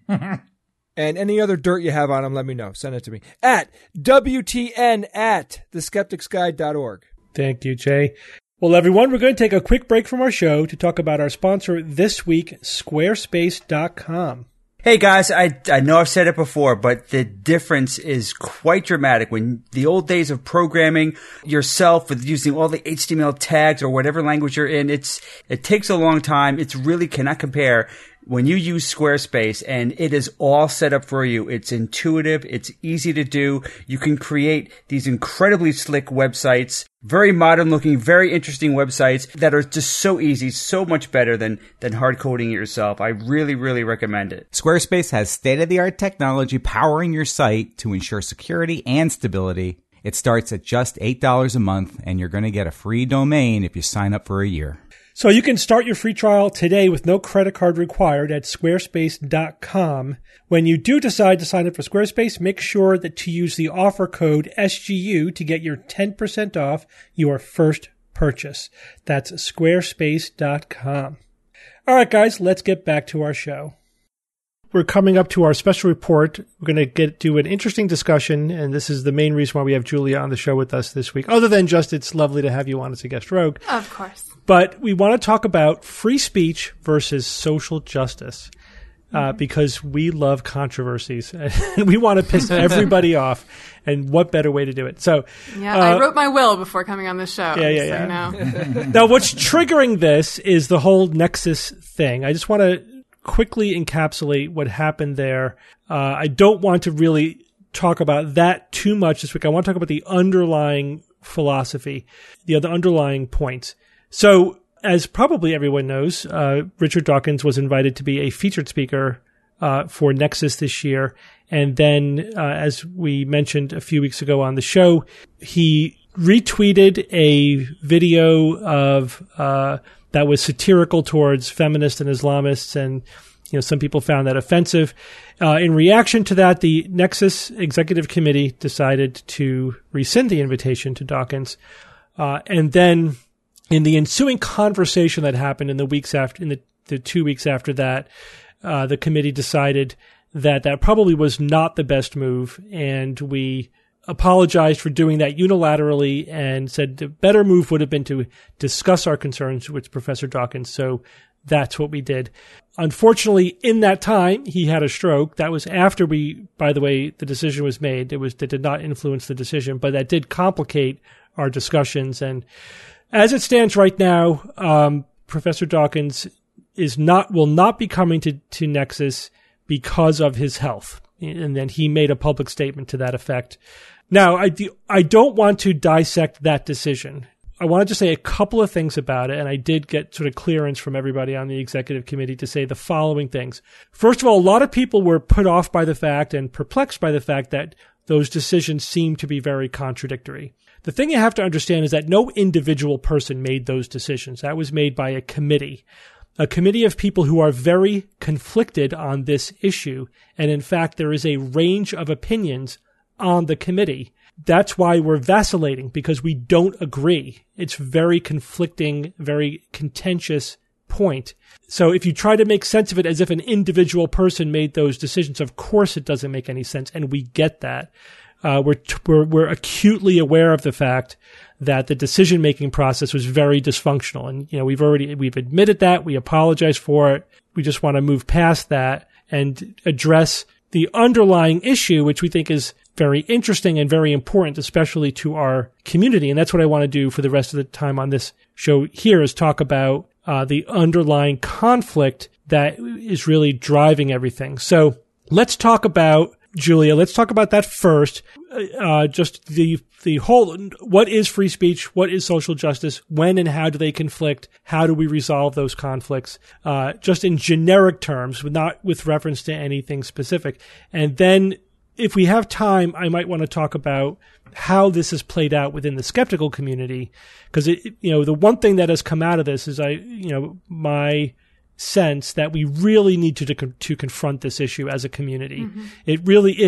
And any other dirt you have on him, let me know. Send it to me. At W T N at the skeptics guide dot org. Thank you, Jay. Well, everyone, we're going to take a quick break from our show to talk about our sponsor this week, squarespace dot com. Hey guys, I, I know I've said it before, but the difference is quite dramatic. When the old days of programming yourself with using all the H T M L tags or whatever language you're in, it's it takes a long time. It's really cannot compare when you use Squarespace, and it is all set up for you. It's intuitive. It's easy to do. You can create these incredibly slick websites, very modern looking, very interesting websites that are just so easy, so much better than, than hard coding it yourself. I really, really recommend it. Squarespace has state-of-the-art technology powering your site to ensure security and stability. It starts at just eight dollars a month, and you're going to get a free domain if you sign up for a year. So you can start your free trial today with no credit card required at squarespace dot com. When you do decide to sign up for Squarespace, make sure that to use the offer code S G U to get your ten percent off your first purchase. That's squarespace dot com. All right, guys, let's get back to our show. We're coming up to our special report. We're going to get to an interesting discussion, and this is the main reason why we have Julia on the show with us this week, other than just it's lovely to have you on as a guest rogue. Of course. But we want to talk about free speech versus social justice uh, because we love controversies, and we want to piss everybody off, and what better way to do it? So, Yeah, uh, I wrote my will before coming on this show. Yeah, yeah, so yeah. You know. Now, what's triggering this is the whole Nexus thing. I just want to quickly encapsulate what happened there. Uh, I don't want to really talk about that too much this week. I want to talk about the underlying philosophy, the other underlying points. So, as probably everyone knows, uh, Richard Dawkins was invited to be a featured speaker uh, for Nexus this year. And then, uh, as we mentioned a few weeks ago on the show, he retweeted a video of uh, that was satirical towards feminists and Islamists, and you know some people found that offensive. Uh, in reaction to that, the Nexus Executive Committee decided to rescind the invitation to Dawkins, uh, and then in the ensuing conversation that happened in the weeks after, in the, the two weeks after that, uh, the committee decided that that probably was not the best move, and we apologized for doing that unilaterally and said the better move would have been to discuss our concerns with Professor Dawkins. So that's what we did. Unfortunately, in that time, he had a stroke. That was after we, by the way, the decision was made. It was, that did not influence the decision, but that did complicate our discussions. And as it stands right now, um, Professor Dawkins is not, will not be coming to, to Nexus because of his health. And then he made a public statement to that effect. Now, I, do, I don't want to dissect that decision. I wanted to say a couple of things about it, and I did get sort of clearance from everybody on the executive committee to say the following things. First of all, a lot of people were put off by the fact and perplexed by the fact that those decisions seem to be very contradictory. The thing you have to understand is that no individual person made those decisions. That was made by a committee. A committee of people who are very conflicted on this issue. And in fact, there is a range of opinions on the committee. That's why we're vacillating, because we don't agree. It's very conflicting, very contentious point. So if you try to make sense of it as if an individual person made those decisions, of course it doesn't make any sense. And we get that. Uh, we're, we're, we're acutely aware of the fact that the decision-making process was very dysfunctional. And, you know, we've already, we've admitted that. We apologize for it. We just want to move past that and address the underlying issue, which we think is very interesting and very important, especially to our community. And that's what I want to do for the rest of the time on this show here, is talk about uh, the underlying conflict that is really driving everything. So let's talk about, Julia, let's talk about that first. Uh, just the the whole, what is free speech? What is social justice? When and how do they conflict? How do we resolve those conflicts? Uh, just in generic terms, not with reference to anything specific. And then if we have time, I might want to talk about how this is played out within the skeptical community. Because, it, you know, the one thing that has come out of this is, I, you know, my sense that we really need to, to, to confront this issue as a community. Mm-hmm. It really is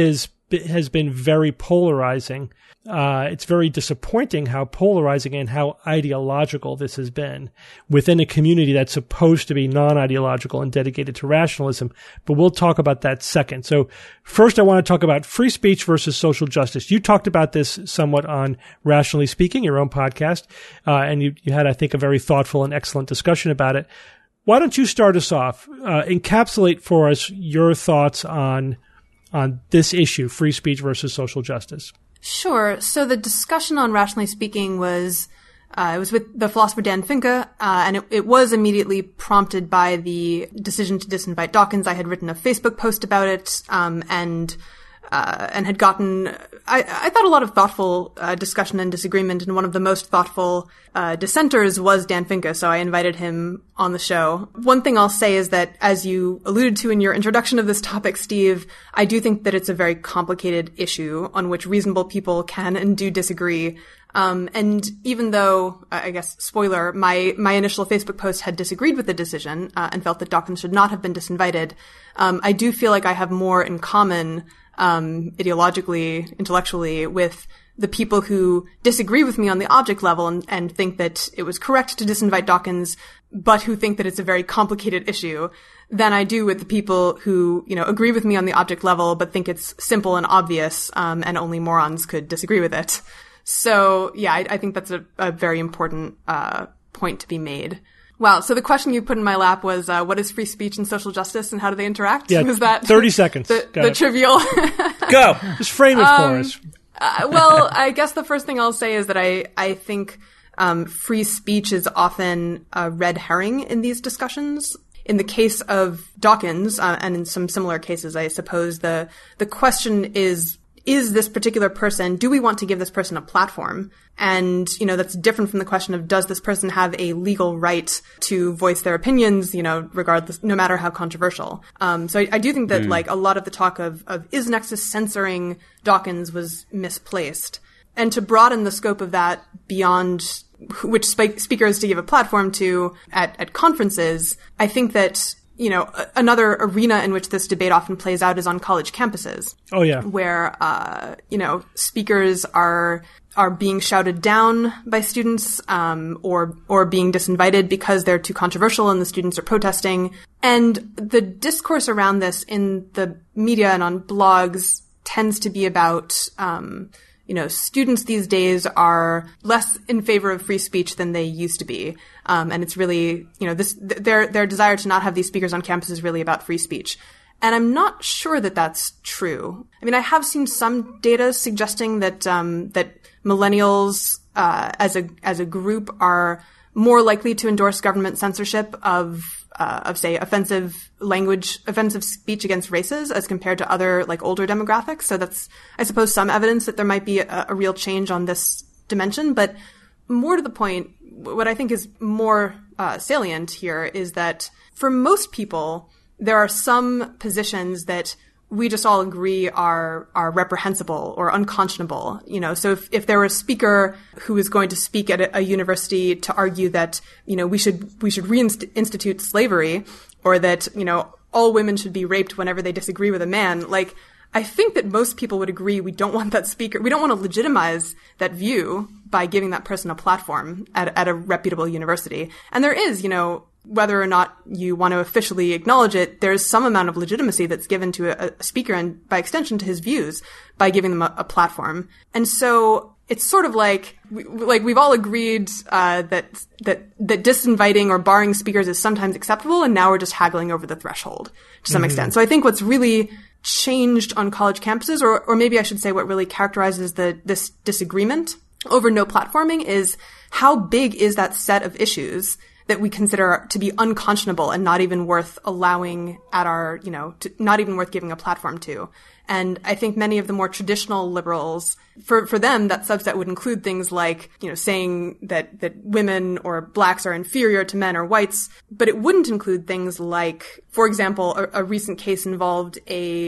has been very polarizing. Uh, it's very disappointing how polarizing and how ideological this has been within a community that's supposed to be non-ideological and dedicated to rationalism. But we'll talk about that second. So first, I want to talk about free speech versus social justice. You talked about this somewhat on Rationally Speaking, your own podcast, uh, and you, you had, I think, a very thoughtful and excellent discussion about it. Why don't you start us off? Uh, encapsulate for us your thoughts on on this issue, free speech versus social justice. Sure. So the discussion on Rationally Speaking was, uh, it was with the philosopher Dan Finke, uh, and it, it was immediately prompted by the decision to disinvite Dawkins. I had written a Facebook post about it, um, and, uh, and had gotten, I, I thought a lot of thoughtful, uh, discussion and disagreement, and one of the most thoughtful, uh, dissenters was Dan Finke, so I invited him on the show. One thing I'll say is that, as you alluded to in your introduction of this topic, Steve, I do think that it's a very complicated issue on which reasonable people can and do disagree. Um, and even though, I guess, spoiler, my, my initial Facebook post had disagreed with the decision, uh, and felt that Dawkins should not have been disinvited, um, I do feel like I have more in common, um, ideologically, intellectually, with the people who disagree with me on the object level and, and think that it was correct to disinvite Dawkins, but who think that it's a very complicated issue, than I do with the people who, you know, agree with me on the object level, but think it's simple and obvious, um, and only morons could disagree with it. So, yeah, I, I think that's a, a very important, uh, point to be made. Wow. So the question you put in my lap was, uh, what is free speech and social justice and how do they interact? Yeah. Was that thirty seconds. The, the trivial. Go. Just frame it um, for us. Uh, well, I guess the first thing I'll say is that I, I think, um, free speech is often a red herring in these discussions. In the case of Dawkins, uh, and in some similar cases, I suppose the, the question is, is this particular person, do we want to give this person a platform? And, you know, that's different from the question of, does this person have a legal right to voice their opinions, you know, regardless, no matter how controversial. Um, so I, I do think that, mm. like, a lot of the talk of, of is Nexus censoring Dawkins was misplaced. And to broaden the scope of that beyond which spe- speakers to give a platform to at, at conferences, I think that, you know, another arena in which this debate often plays out is on college campuses. Oh, yeah. Where, uh, you know, speakers are, are being shouted down by students, um, or, or being disinvited because they're too controversial and the students are protesting. And the discourse around this in the media and on blogs tends to be about, um, you know, students these days are less in favor of free speech than they used to be. Um, and it's really, you know, this, their, their desire to not have these speakers on campus is really about free speech. And I'm not sure that that's true. I mean, I have seen some data suggesting that, um, that millennials, uh, as a, as a group are more likely to endorse government censorship of, uh, of say offensive language, offensive speech against races as compared to other like older demographics. So that's, I suppose, some evidence that there might be a, a real change on this dimension. But more to the point, what I think is more uh, salient here is that for most people, there are some positions that we just all agree are are reprehensible or unconscionable. You know, so if, if there were a speaker who is going to speak at a, a university to argue that, you know, we should we should reinstitute slavery, or that, you know, all women should be raped whenever they disagree with a man, like, I think that most people would agree we don't want that speaker, we don't want to legitimize that view by giving that person a platform at, at a reputable university. And there is, you know, whether or not you want to officially acknowledge it, there's some amount of legitimacy that's given to a, a speaker and by extension to his views by giving them a, a platform. And so it's sort of like, like we've all agreed, uh, that, that, that disinviting or barring speakers is sometimes acceptable. And now we're just haggling over the threshold to some mm-hmm. extent. So I think what's really changed on college campuses, or, or maybe I should say what really characterizes the, this disagreement over no platforming is how big is that set of issues that we consider to be unconscionable and not even worth allowing at our, you know, to, not even worth giving a platform to. And I think many of the more traditional liberals, for, for them, that subset would include things like, you know, saying that, that women or blacks are inferior to men or whites, but it wouldn't include things like, for example, a, a recent case involved a,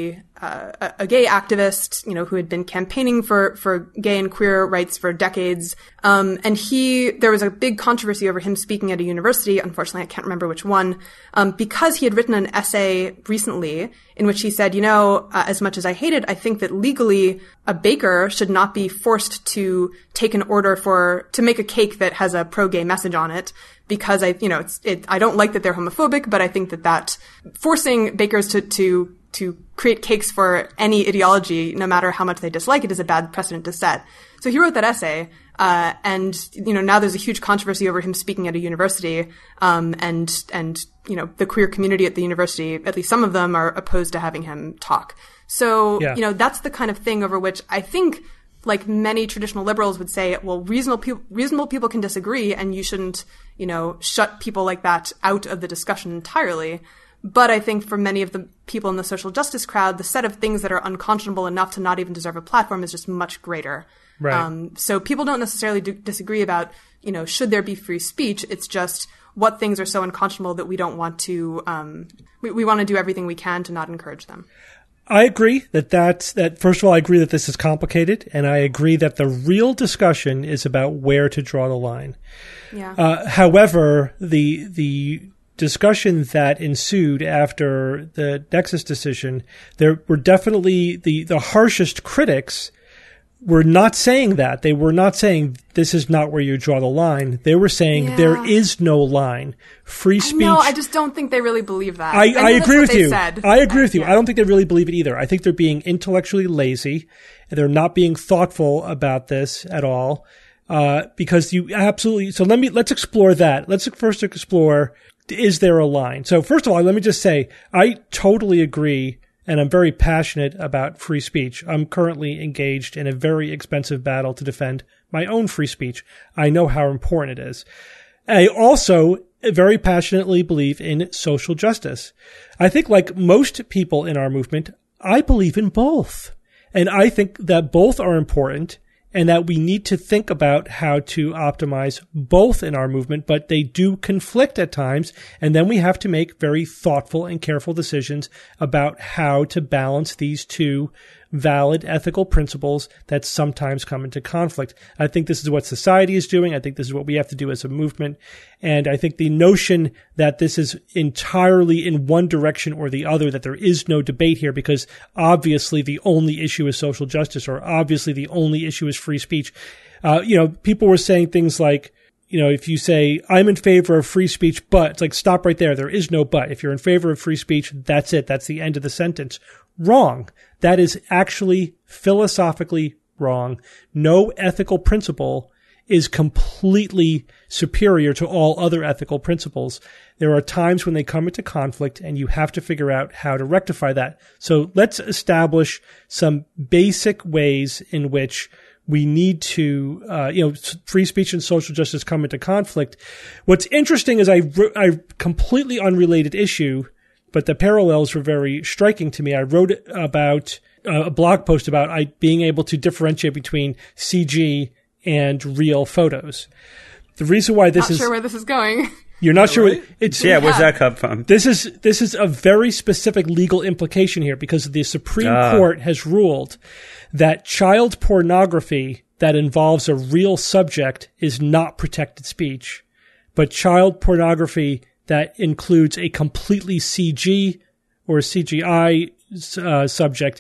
uh, a, a gay activist, you know, who had been campaigning for, for gay and queer rights for decades. Um, and he, there was a big controversy over him speaking at a university. Unfortunately, I can't remember which one, um, because he had written an essay recently in which he said, you know, uh, as much as I hate it, I think that legally a baker should not be forced to take an order for, to make a cake that has a pro-gay message on it. Because I, you know, it's, it, I don't like that they're homophobic, but I think that that forcing bakers to, to, to create cakes for any ideology, no matter how much they dislike it, is a bad precedent to set. So he wrote that essay, uh, and, you know, now there's a huge controversy over him speaking at a university, um, and, and, you know, the queer community at the university, at least some of them, are opposed to having him talk. So, yeah. you know, that's the kind of thing over which I think, like many traditional liberals would say, well, reasonable people, reasonable people can disagree, and you shouldn't, you know, shut people like that out of the discussion entirely. But I think for many of the people in the social justice crowd, the set of things that are unconscionable enough to not even deserve a platform is just much greater. Right. Um, so people don't necessarily do, disagree about, you know, should there be free speech? It's just what things are so unconscionable that we don't want to, um, we, we want to do everything we can to not encourage them. I agree that that's, that, first of all, I agree that this is complicated, and I agree that the real discussion is about where to draw the line. Yeah. Uh, however, the, the discussion that ensued after the Nexus decision, there were definitely the, the harshest critics were not saying that. They were not saying this is not where you draw the line. They were saying yeah. there is no line. Free speech. No, I just don't think they really believe that. I, I, I agree with you. Said. I agree with you. Yeah. I don't think they really believe it either. I think they're being intellectually lazy. They're not being thoughtful about this at all. Uh, because you absolutely, so let me, let's explore that. Let's first explore, is there a line? So first of all, let me just say, I totally agree. And I'm very passionate about free speech. I'm currently engaged in a very expensive battle to defend my own free speech. I know how important it is. I also very passionately believe in social justice. I think like most people in our movement, I believe in both. And I think that both are important and that we need to think about how to optimize both in our movement, but they do conflict at times. And then we have to make very thoughtful and careful decisions about how to balance these two valid ethical principles that sometimes come into conflict. I think this is what society is doing. I think this is what we have to do as a movement. And I think the notion that this is entirely in one direction or the other, that there is no debate here because obviously the only issue is social justice or obviously the only issue is free speech. Uh, you know, people were saying things like, you know, if you say, I'm in favor of free speech, but it's like, stop right there. There is no but. If you're in favor of free speech, that's it. That's the end of the sentence. Wrong. That is actually philosophically wrong. No ethical principle is completely superior to all other ethical principles. There are times when they come into conflict and you have to figure out how to rectify that. So let's establish some basic ways in which we need to, uh, you know, free speech and social justice come into conflict. What's interesting is I, I completely unrelated issue, but the parallels were very striking to me. I wrote about uh, a blog post about I being able to differentiate between C G and real photos. The reason why this not is sure where this is going. You're not sure. What, it's yeah. Where's that come from? This is this is a very specific legal implication here because the Supreme uh. Court has ruled that child pornography that involves a real subject is not protected speech, but child pornography that includes a completely C G or C G I uh, subject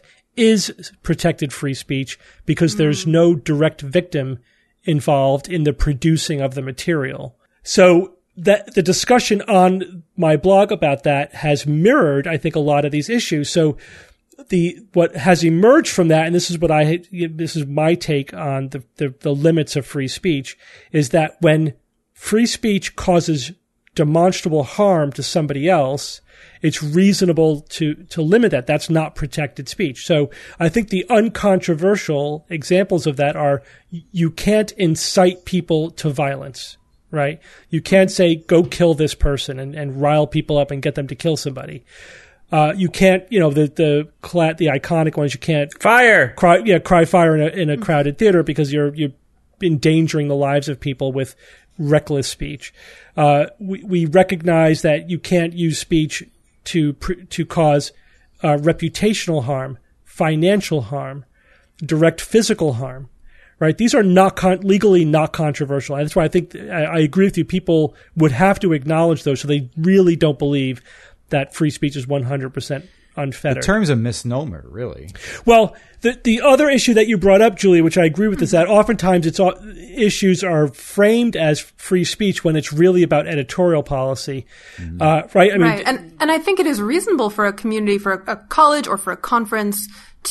is protected free speech because mm. there's no direct victim involved in the producing of the material. So that the discussion on my blog about that has mirrored, I think, a lot of these issues. So the what has emerged from that, and this is what I this is my take on the the, the limits of free speech, is that when free speech causes demonstrable harm to somebody else, it's reasonable to, to limit that. That's not protected speech. So I think the uncontroversial examples of that are you can't incite people to violence, right? You can't say, go kill this person and, and rile people up and get them to kill somebody. Uh, you can't, you know, the, the, the iconic ones, you can't fire, cry, yeah, cry fire in a, in a crowded theater because you're, you're endangering the lives of people with reckless speech. Uh, we, we recognize that you can't use speech to, to cause, uh, reputational harm. financial harm, direct physical harm, right? These are not con- legally not controversial. And that's why I think I, I agree with you. People would have to acknowledge those, so they really don't believe that free speech is one hundred percent unfettered. The term's a misnomer, really. Well, the the other issue that you brought up, Julie, which I agree with, is that oftentimes it's all, issues are framed as free speech when it's really about editorial policy, mm-hmm. uh, right? I mean, right, and and I think it is reasonable for a community, for a, a college or for a conference,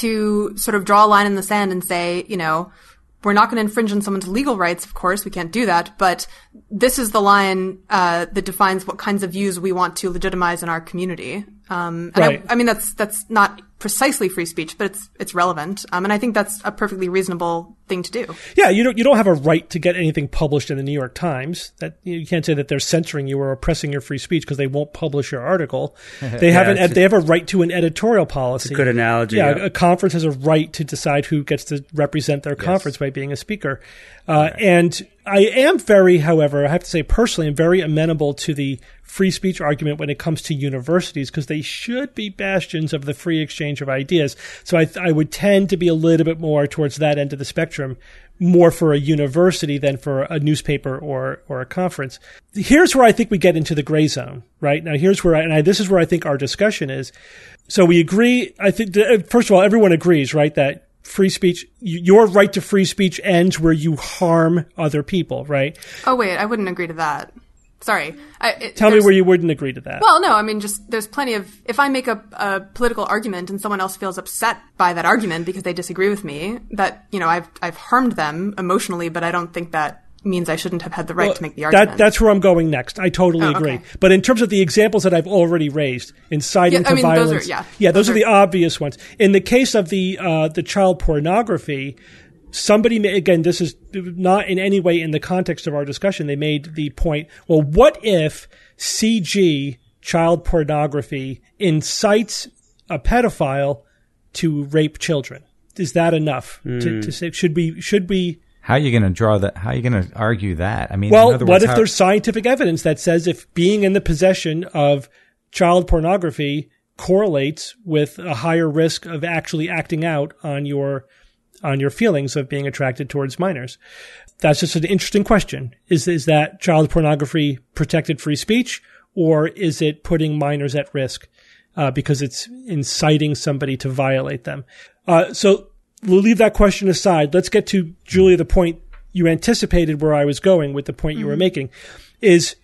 to sort of draw a line in the sand and say, you know, we're not going to infringe on someone's legal rights. Of course, we can't do that, but this is the line uh, that defines what kinds of views we want to legitimize in our community. Um, and right. I, I mean, that's that's not precisely free speech, but it's it's relevant, um, and I think that's a perfectly reasonable thing to do. Yeah, you don't you don't have a right to get anything published in the New York Times. That you can't say that they're censoring you or oppressing your free speech because they won't publish your article. They yeah, have an they have a right to an editorial policy. It's a good analogy. Yeah, yeah, a conference has a right to decide who gets to represent their conference yes. by being a speaker. Uh, right. And I am very, however, I have to say personally, I'm very amenable to the free speech argument when it comes to universities because they should be bastions of the free exchange of ideas. So I, I would tend to be a little bit more towards that end of the spectrum, more for a university than for a newspaper or or a conference. Here's where I think we get into the gray zone, right? Now, here's where I, and I, this is where I think our discussion is. So we agree, I think, first of all, everyone agrees, right, that free speech, your right to free speech ends where you harm other people, right? Oh, wait, I wouldn't agree to that. Sorry. I, it, Tell me where you wouldn't agree to that. Well, no, I mean, just there's plenty of, if I make a, a political argument and someone else feels upset by that argument because they disagree with me, that, you know, I've, I've harmed them emotionally, but I don't think that means I shouldn't have had the right well, to make the argument. That, that's where I'm going next. I totally oh, agree. Okay. But in terms of the examples that I've already raised, inciting yeah, to I mean, violence, those are, yeah, yeah, those, those are, are the obvious ones. In the case of the uh, the child pornography, somebody may, again, this is not in any way in the context of our discussion. They made the point, well, what if C G, child pornography, incites a pedophile to rape children? Is that enough mm. to, to say? Should we? Should we? How are you going to draw that? How are you going to argue that? I mean, well, in other words, what if how- there's scientific evidence that says if being in the possession of child pornography correlates with a higher risk of actually acting out on your on your feelings of being attracted towards minors? That's just an interesting question. Is is that child pornography protected free speech, or is it putting minors at risk uh, because it's inciting somebody to violate them? Uh, so. We'll leave that question aside. Let's get to, Julia, the point you anticipated where I was going with the point mm-hmm. you were making, is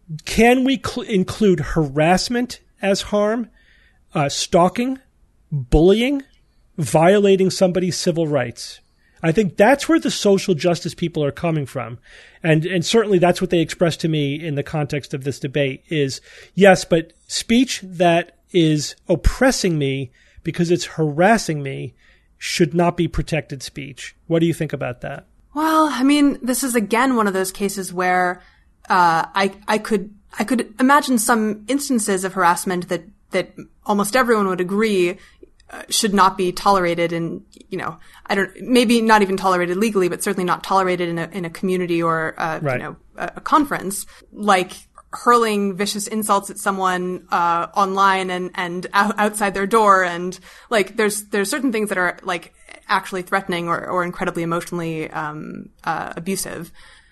can we cl- include harassment as harm, uh, stalking, bullying, violating somebody's civil rights? I think that's where the social justice people are coming from. And and certainly that's what they expressed to me in the context of this debate is, yes, but speech that is oppressing me because it's harassing me should not be protected speech. What do you think about that? Well, I mean, this is again one of those cases where uh, I I could I could imagine some instances of harassment that that almost everyone would agree uh, should not be tolerated, and you know, I don't maybe not even tolerated legally, but certainly not tolerated in a in a community or uh, right. you know a, a conference, like hurling vicious insults at someone uh online and and out, outside their door, and like there's there's certain things that are like actually threatening or, or incredibly emotionally um uh abusive.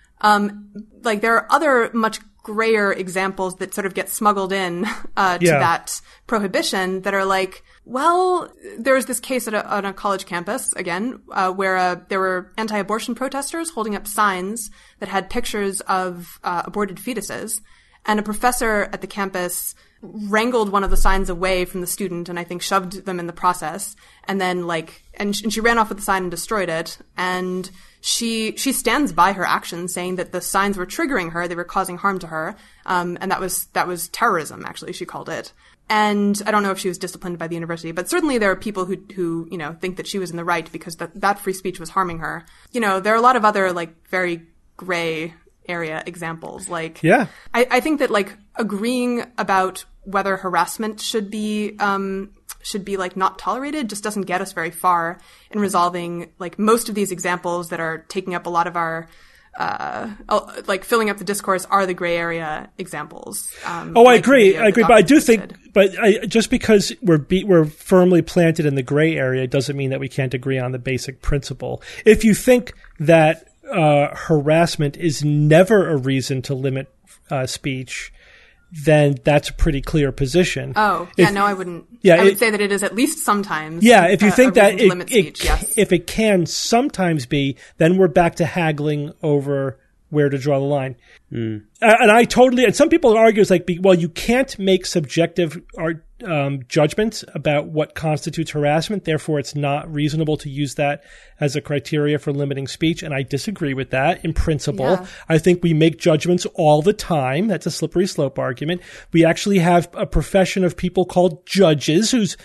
Um like there are other much grayer examples that sort of get smuggled in uh to yeah. that prohibition that are like, well, there was this case at a, on a college campus, again, uh, where uh, there were anti-abortion protesters holding up signs that had pictures of uh, aborted fetuses. And a professor at the campus wrangled one of the signs away from the student and I think shoved them in the process. And then like, and, and she ran off with the sign and destroyed it. And she, she stands by her actions, saying that the signs were triggering her. They were causing harm to her. Um, and that was, that was terrorism, actually, she called it. And I don't know if she was disciplined by the university, but certainly there are people who, who, you know, think that she was in the right because that, that free speech was harming her. You know, there are a lot of other like very gray area examples. Like, yeah, I, I think that like agreeing about whether harassment should be, um, should be like not tolerated just doesn't get us very far in resolving like most of these examples that are taking up a lot of our, uh, like filling up the discourse are the gray area examples. Um, oh, I like agree. I agree. But I do listed. think, but I, just because we're be, we're firmly planted in the gray area doesn't mean that we can't agree on the basic principle. If you think that uh, harassment is never a reason to limit uh, speech, then that's a pretty clear position. Oh, yeah, if, no, I wouldn't. Yeah, I would it, say that it is at least sometimes. Yeah, if you uh, think that it, it, speech, yes. if it can sometimes be, then we're back to haggling over where to draw the line. Mm. Uh, and I totally, and some people argue it's like, well, you can't make subjective art, um, judgments about what constitutes harassment. Therefore, it's not reasonable to use that as a criteria for limiting speech. And I disagree with that in principle. Yeah. I think we make judgments all the time. That's a slippery slope argument. We actually have a profession of people called judges whose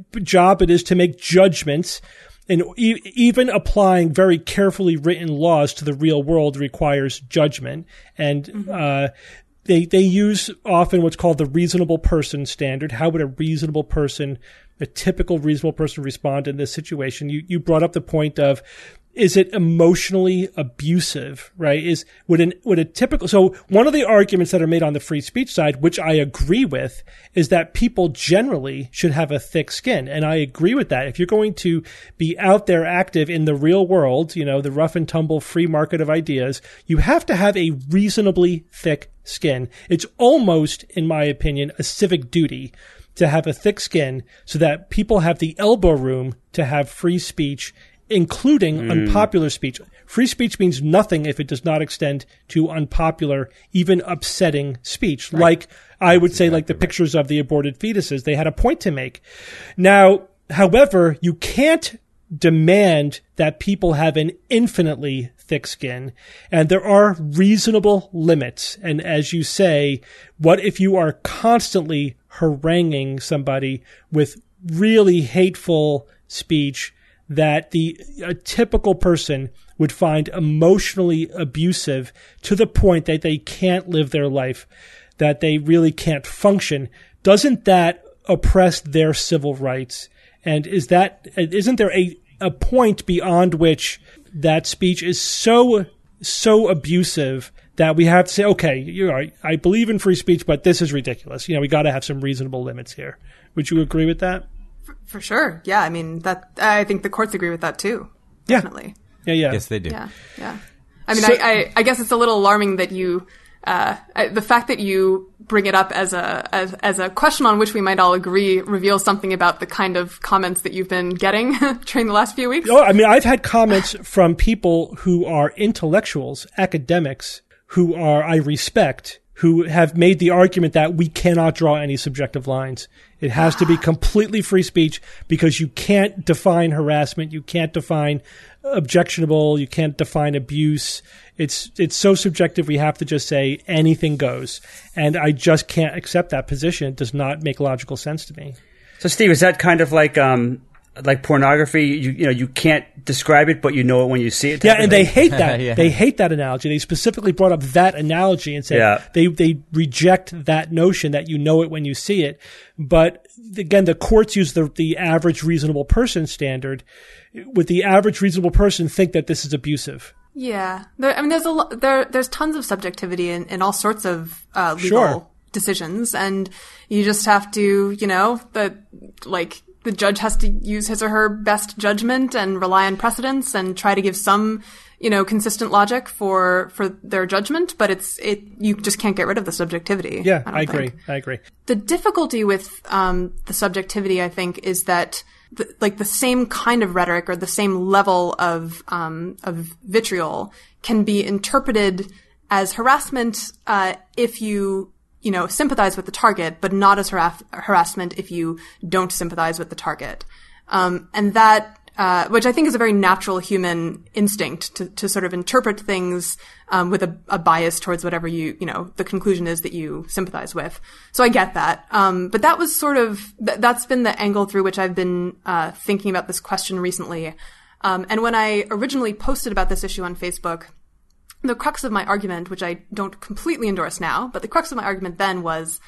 job it is to make judgments. And e- even applying very carefully written laws to the real world requires judgment. And mm-hmm. uh, they they use often what's called the reasonable person standard. How would a reasonable person, a typical reasonable person, respond in this situation? You you brought up the point of, is it emotionally abusive, right? Is would an would a typical so one of the arguments that are made on the free speech side, which I agree with, is that people generally should have a thick skin, and I agree with that. If you're going to be out there active in the real world, you know, the rough and tumble free market of ideas, you have to have a reasonably thick skin. It's almost, in my opinion, a civic duty to have a thick skin so that people have the elbow room to have free speech, including mm. unpopular speech. Free speech means nothing if it does not extend to unpopular, even upsetting speech. Right. Like, I would say, like the pictures of the aborted fetuses, they had a point to make. Now, however, you can't demand that people have an infinitely thick skin, and there are reasonable limits. And as you say, what if you are constantly haranguing somebody with really hateful speech that the a typical person would find emotionally abusive to the point that they can't live their life, that they really can't function? Doesn't that oppress their civil rights? And is that isn't there a a point beyond which that speech is so so abusive that we have to say, okay, you're right, I believe in free speech, but this is ridiculous. You know, we got to have some reasonable limits here. Would you agree with that? For, for sure. Yeah. I mean, that, I think the courts agree with that too. Definitely. Yeah. Yeah. yeah. Yes, they do. Yeah. Yeah. I mean, so, I, I, I guess it's a little alarming that you, uh, the fact that you bring it up as a, as, as a question on which we might all agree reveals something about the kind of comments that you've been getting during the last few weeks. Oh, I mean, I've had comments from people who are intellectuals, academics, who are, I respect, who have made the argument that we cannot draw any subjective lines. It has to be completely free speech because you can't define harassment. You can't define objectionable. You can't define abuse. It's, it's so subjective. We have to just say anything goes. And I just can't accept that position. It does not make logical sense to me. So Steve, is that kind of like, um, like pornography? You, you know, you can't describe it, but you know it when you see it. Yeah. And they hate that. yeah. They hate that analogy. They specifically brought up that analogy and said yeah. they, they reject that notion that you know it when you see it. But again, the courts use the, the average reasonable person standard. Would the average reasonable person think that this is abusive? Yeah. There, I mean, there's a lo- there, there's tons of subjectivity in, in all sorts of, uh, legal sure. decisions. And you just have to, you know, the, like, the judge has to use his or her best judgment and rely on precedents and try to give some, you know, consistent logic for, for their judgment. But it's, it, you just can't get rid of the subjectivity. Yeah, I, I agree. think. I agree. The difficulty with, um, the subjectivity, I think, is that the, like the same kind of rhetoric or the same level of, um, of vitriol can be interpreted as harassment, uh, if you, you know, sympathize with the target, but not as harass- harassment if you don't sympathize with the target. Um, and that, uh, which I think is a very natural human instinct to, to sort of interpret things, um, with a, a bias towards whatever you, you know, the conclusion is that you sympathize with. So I get that. Um, but that was sort of, th- that's been the angle through which I've been, uh, thinking about this question recently. Um, and when I originally posted about this issue on Facebook, the crux of my argument, which I don't completely endorse now, but the crux of my argument then was,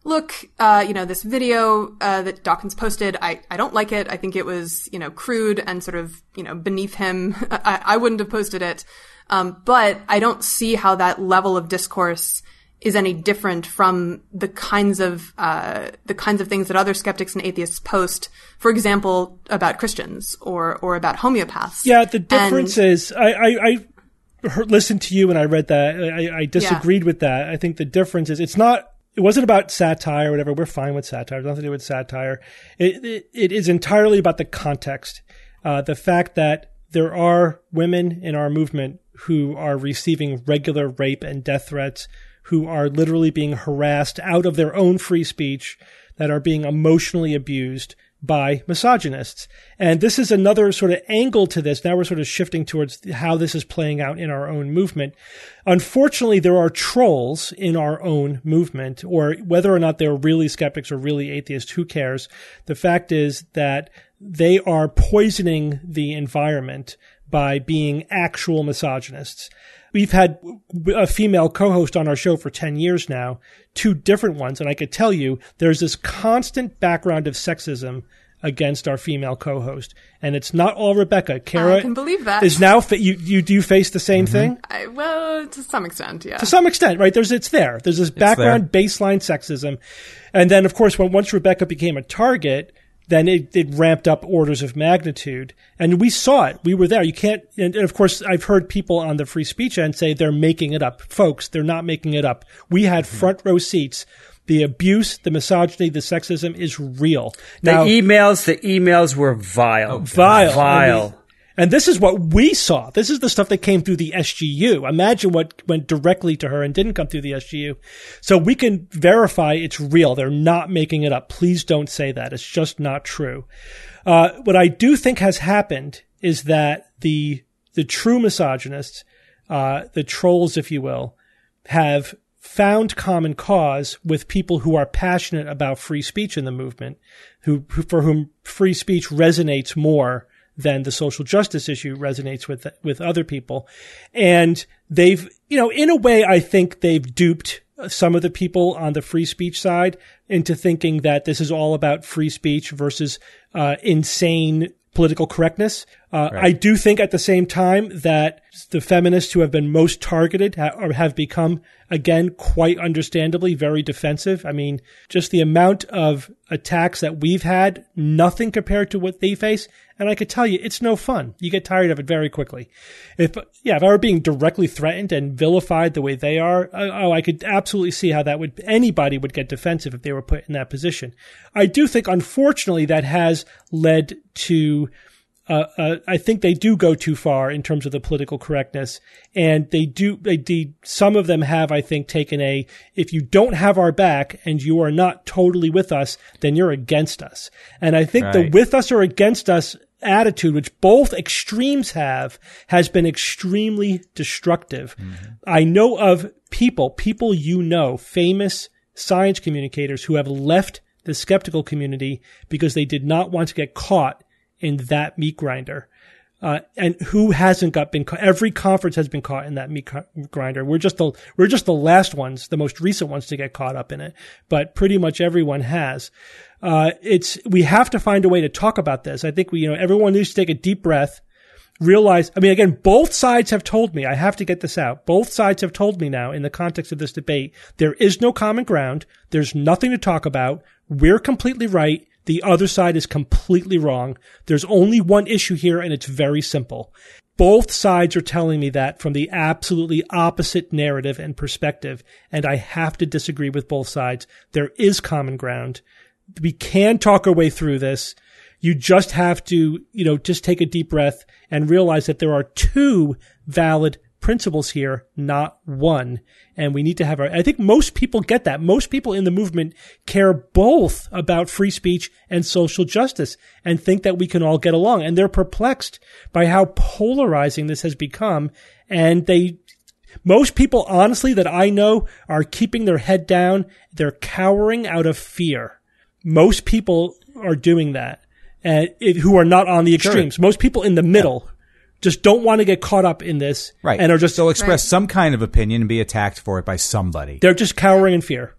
look, uh, you know, this video uh, that Dawkins posted, I, I don't like it. I think it was, you know, crude and sort of, you know, beneath him. I, I wouldn't have posted it. Um, but I don't see how that level of discourse is any different from the kinds of uh, the kinds of things that other skeptics and atheists post, for example, about Christians or or about homeopaths. Yeah, the difference and, is I, I, I heard, listened to you and I read that. I, I disagreed yeah. with that. I think the difference is it's not. It wasn't about satire or whatever. We're fine with satire. It has nothing to do with satire. It, it, it is entirely about the context. Uh, the fact that there are women in our movement who are receiving regular rape and death threats, who are literally being harassed out of their own free speech, that are being emotionally abused by misogynists. And this is another sort of angle to this. Now we're sort of shifting towards how this is playing out in our own movement. Unfortunately, there are trolls in our own movement, or whether or not they're really skeptics or really atheists, who cares? The fact is that they are poisoning the environment by being actual misogynists. We've had a female co-host on our show for ten years now, two different ones, and I could tell you there's this constant background of sexism against our female co-host. And it's not all Rebecca. Kara I can believe that. is now, fa- you, you do face the same mm-hmm. thing? I, well, to some extent, yeah. To some extent, right? There's, it's there. There's this background baseline sexism. And then, of course, when once Rebecca became a target, then it, it ramped up orders of magnitude. And we saw it. We were there. You can't, and of course, I've heard people on the free speech end say they're making it up. Folks, they're not making it up. We had mm-hmm. front row seats. The abuse, the misogyny, the sexism is real. Now, the emails, the emails were vile. Oh, vile. Vile. I mean, and this is what we saw. This is the stuff that came through the S G U. Imagine what went directly to her and didn't come through the S G U. So we can verify it's real. They're not making it up. Please don't say that. It's just not true. Uh, what I do think has happened is that the, the true misogynists, uh, the trolls, if you will, have found common cause with people who are passionate about free speech in the movement, who, who for whom free speech resonates more than the social justice issue resonates with with other people. And they've, you know, in a way, I think they've duped some of the people on the free speech side into thinking that this is all about free speech versus uh insane political correctness. Uh, right. I do think at the same time that the feminists who have been most targeted ha- or have become, again, quite understandably very defensive. I mean, just the amount of attacks that we've had, nothing compared to what they face. And I could tell you, it's no fun. You get tired of it very quickly. If, yeah, if I were being directly threatened and vilified the way they are, oh, I could absolutely see how that would, anybody would get defensive if they were put in that position. I do think, unfortunately, that has led to Uh, uh, I think they do go too far in terms of the political correctness, and they do, they, they, some of them have, I think, taken a, if you don't have our back and you are not totally with us, then you're against us. And I think right. the with us or against us attitude, which both extremes have, has been extremely destructive. Mm-hmm. I know of people, people you know, famous science communicators who have left the skeptical community because they did not want to get caught in that meat grinder. Uh, and who hasn't got been caught? Every conference has been caught in that meat grinder. We're just the, we're just the last ones, the most recent ones to get caught up in it. But pretty much everyone has. Uh, it's, we have to find a way to talk about this. I think we, you know, everyone needs to take a deep breath, realize, I mean, again, both sides have told me, I have to get this out. Both sides have told me now in the context of this debate, there is no common ground. There's nothing to talk about. We're completely right. The other side is completely wrong. There's only one issue here, and it's very simple. Both sides are telling me that from the absolutely opposite narrative and perspective, and I have to disagree with both sides. There is common ground. We can talk our way through this. You just have to, you know, just take a deep breath and realize that there are two valid principles here, not one. And we need to have our, I think most people get that. Most people in the movement care both about free speech and social justice and think that we can all get along. And they're perplexed by how polarizing this has become. And they, most people, honestly, that I know are keeping their head down. They're cowering out of fear. Most people are doing that, and it, who are not on the extremes. Sure. Most people in the middle yeah. just don't want to get caught up in this. Right. And are just, they'll express right. some kind of opinion and be attacked for it by somebody. They're just cowering in fear.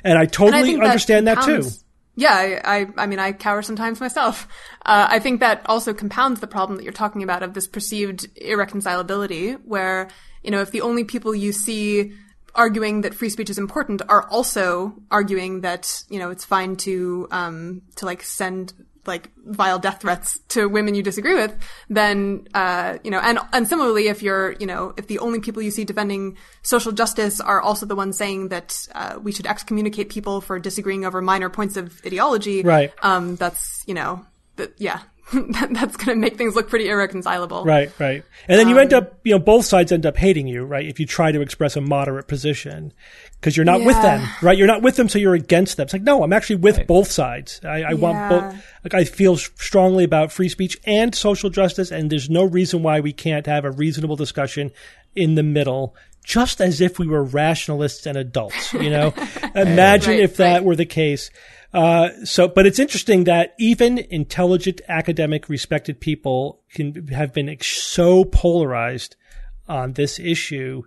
And I totally and I think understand that, that too. Yeah, I, I, I mean, I cower sometimes myself. Uh, I think that also compounds the problem that you're talking about of this perceived irreconcilability, where, you know, if the only people you see arguing that free speech is important are also arguing that, you know, it's fine to, um, to like send like vile death threats to women you disagree with, then, uh, you know, and, and similarly, if you're, you know, if the only people you see defending social justice are also the ones saying that, uh, we should excommunicate people for disagreeing over minor points of ideology, right. um, that's, you know, that, yeah. That's going to make things look pretty irreconcilable. Right, right. And then um, you end up, you know, both sides end up hating you, right? If you try to express a moderate position because you're not yeah. with them, right? You're not with them, so you're against them. It's like, no, I'm actually with right. both sides. I, I yeah. want both. Like, I feel strongly about free speech and social justice, and there's no reason why we can't have a reasonable discussion in the middle, just as if we were rationalists and adults, you know? Imagine right, if that right. were the case. Uh, so, but it's interesting that even intelligent, academic, respected people can have been so polarized on this issue.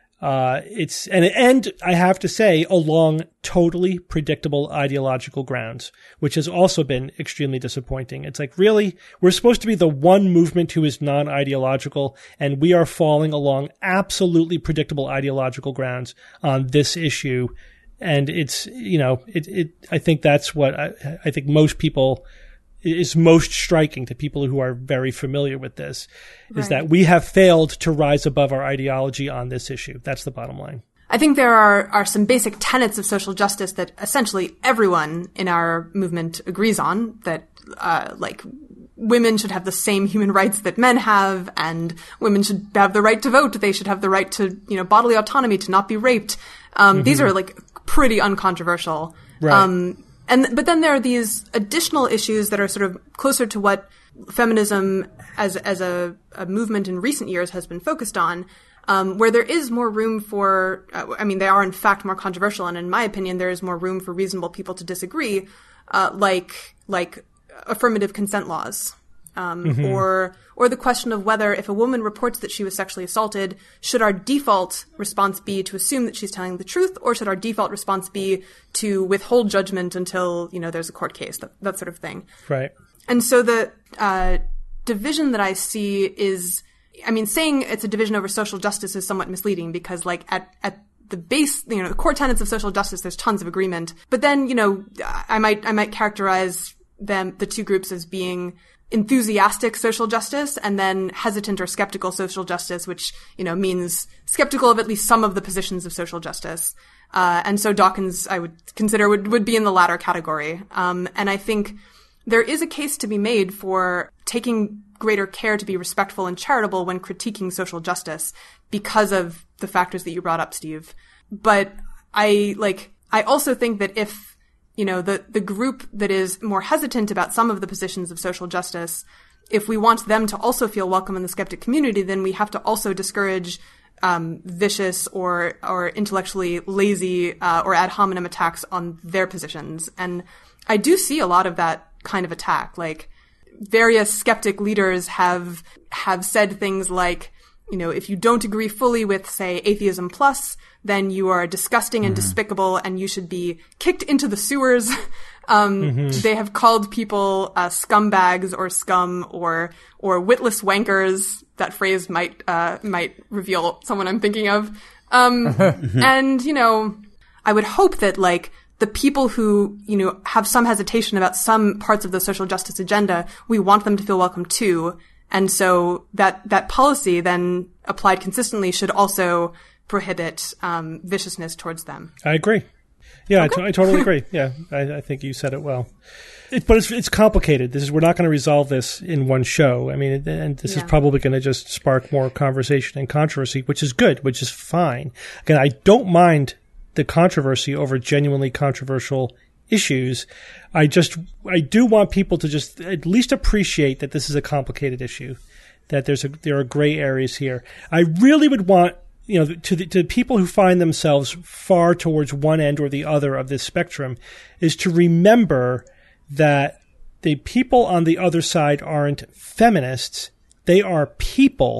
Uh, it's, and, and I have to say, along totally predictable ideological grounds, which has also been extremely disappointing. It's like, really? We're supposed to be the one movement who is non-ideological, and we are falling along absolutely predictable ideological grounds on this issue. And it's, you know, it, it, I think that's what I, I think most people is most striking to people who are very familiar with this is right. that we have failed to rise above our ideology on this issue. That's the bottom line. I think there are, are some basic tenets of social justice that essentially everyone in our movement agrees on, that, uh, like, women should have the same human rights that men have, and women should have the right to vote. They should have the right to, you know, bodily autonomy, to not be raped. Um, mm-hmm. These are like pretty uncontroversial. Right. Um, and, but then there are these additional issues that are sort of closer to what feminism as, as a, a movement in recent years has been focused on, um, where there is more room for, uh, I mean, they are in fact more controversial. And in my opinion, there is more room for reasonable people to disagree, uh, like, like affirmative consent laws. Um, mm-hmm. or, or the question of whether if a woman reports that she was sexually assaulted, should our default response be to assume that she's telling the truth, or should our default response be to withhold judgment until, you know, there's a court case, that, that sort of thing. Right. And so the, uh, division that I see is, I mean, saying it's a division over social justice is somewhat misleading because, like, at, at the base, you know, the core tenets of social justice, there's tons of agreement. But then, you know, I might, I might characterize them, the two groups, as being enthusiastic social justice and then hesitant or skeptical social justice, which, you know, means skeptical of at least some of the positions of social justice. Uh, and so Dawkins, I would consider, would, would be in the latter category. Um, and I think there is a case to be made for taking greater care to be respectful and charitable when critiquing social justice because of the factors that you brought up, Steve. But I, like, I also think that if, you know, the, the group that is more hesitant about some of the positions of social justice, if we want them to also feel welcome in the skeptic community, then we have to also discourage um, vicious or or intellectually lazy uh, or ad hominem attacks on their positions. And I do see a lot of that kind of attack. Like, various skeptic leaders have have said things like, you know, if you don't agree fully with, say, Atheism Plus, then you are disgusting and mm-hmm. despicable and you should be kicked into the sewers. Um, mm-hmm. They have called people uh, scumbags or scum or or witless wankers. That phrase might uh, might reveal someone I'm thinking of. Um, and, you know, I would hope that, like, the people who, you know, have some hesitation about some parts of the social justice agenda, we want them to feel welcome too. And so that, that policy then applied consistently should also prohibit, um, viciousness towards them. I agree. Yeah, okay. I, t- I totally agree. Yeah, I, I think you said it well. It, but it's, it's complicated. This is, we're not going to resolve this in one show. I mean, and this yeah. is probably going to just spark more conversation and controversy, which is good, which is fine. Again, I don't mind the controversy over genuinely controversial issues. I just, I do want people to just at least appreciate that this is a complicated issue, that there's a, there are gray areas here. I really would want, you know, to the, to people who find themselves far towards one end or the other of this spectrum, is to remember that the people on the other side aren't feminists. They are people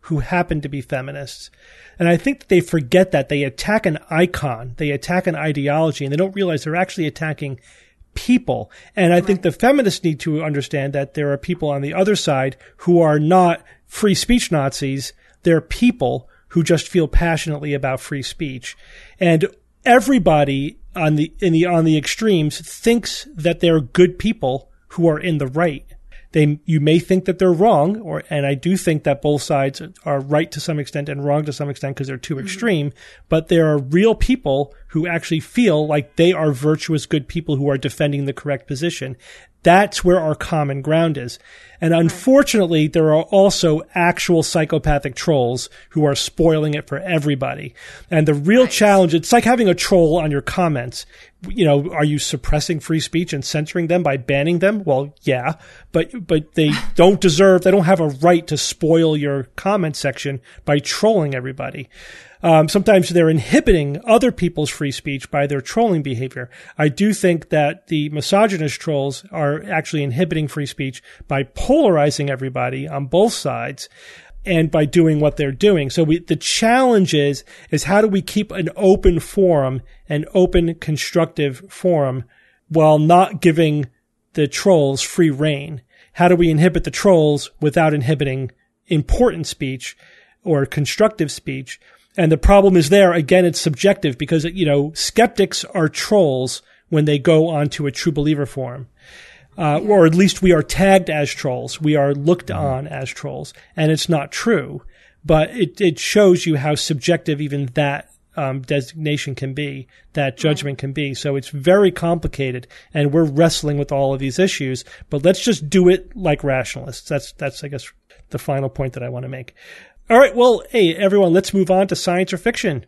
who happen to be feminists. And I think that they forget that. They attack an icon, they attack an ideology, and they don't realize they're actually attacking people. And I think the feminists need to understand that there are people on the other side who are not free speech Nazis. They're people who just feel passionately about free speech. And everybody on the, in the, on the extremes thinks that they're good people who are in the right. They, you may think that they're wrong, or, and I do think that both sides are right to some extent and wrong to some extent because they're too mm-hmm. extreme, but there are real people who actually feel like they are virtuous, good people who are defending the correct position. That's where our common ground is. And unfortunately, there are also actual psychopathic trolls who are spoiling it for everybody. And the real right. challenge, it's like having a troll on your comments. You know, are you suppressing free speech and censoring them by banning them? Well, yeah, but, but they don't deserve, they don't have a right to spoil your comment section by trolling everybody. Um, sometimes they're inhibiting other people's free speech by their trolling behavior. I do think that the misogynist trolls are actually inhibiting free speech by polarizing everybody on both sides and by doing what they're doing. So we, the challenge is, is how do we keep an open forum, an open, constructive forum, while not giving the trolls free rein? How do we inhibit the trolls without inhibiting important speech or constructive speech? And the problem is there, again, it's subjective because, you know, skeptics are trolls when they go onto a true believer forum. Uh, or at least we are tagged as trolls. We are looked on as trolls. And it's not true. But it, it shows you how subjective even that um, designation can be, that judgment can be. So it's very complicated. And we're wrestling with all of these issues. But let's just do it like rationalists. That's, that's I guess, the final point that I want to make. All right, well, hey, everyone, let's move on to science or fiction.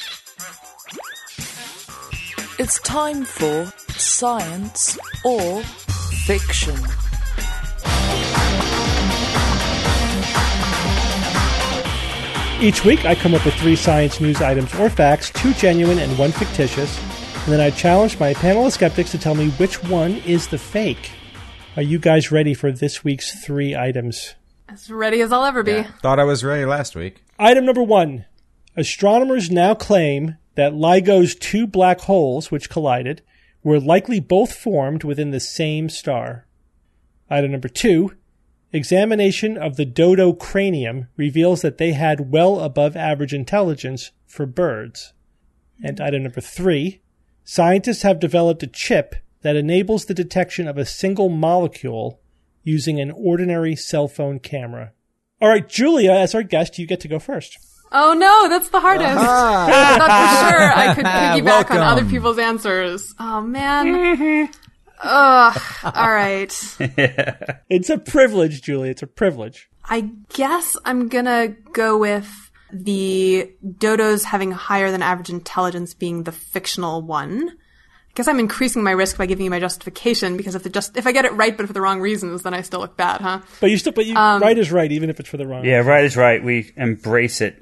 It's time for science or fiction. Each week, I come up with three science news items or facts, two genuine and one fictitious, and then I challenge my panel of skeptics to tell me which one is the fake. Are you guys ready for this week's three items? As ready as I'll ever be. Yeah, thought I was ready last week. Item number one. Astronomers now claim that LIGO's two black holes, which collided, were likely both formed within the same star. Item number two. Examination of the dodo cranium reveals that they had well above average intelligence for birds. And item number three. Scientists have developed a chip that enables the detection of a single molecule using an ordinary cell phone camera. All right, Julia, as our guest, you get to go first. Oh no, that's the hardest. Uh-huh. I thought for sure I could piggyback on other people's answers. Oh man. Ugh. All right. It's a privilege, Julia. It's a privilege. I guess I'm gonna go with the dodos having higher than average intelligence being the fictional one. I guess I'm increasing my risk by giving you my justification because if the just if I get it right but for the wrong reasons, then I still look bad, huh? But you still, but you, um, right is right, even if it's for the wrong. Yeah, right is right. We embrace it.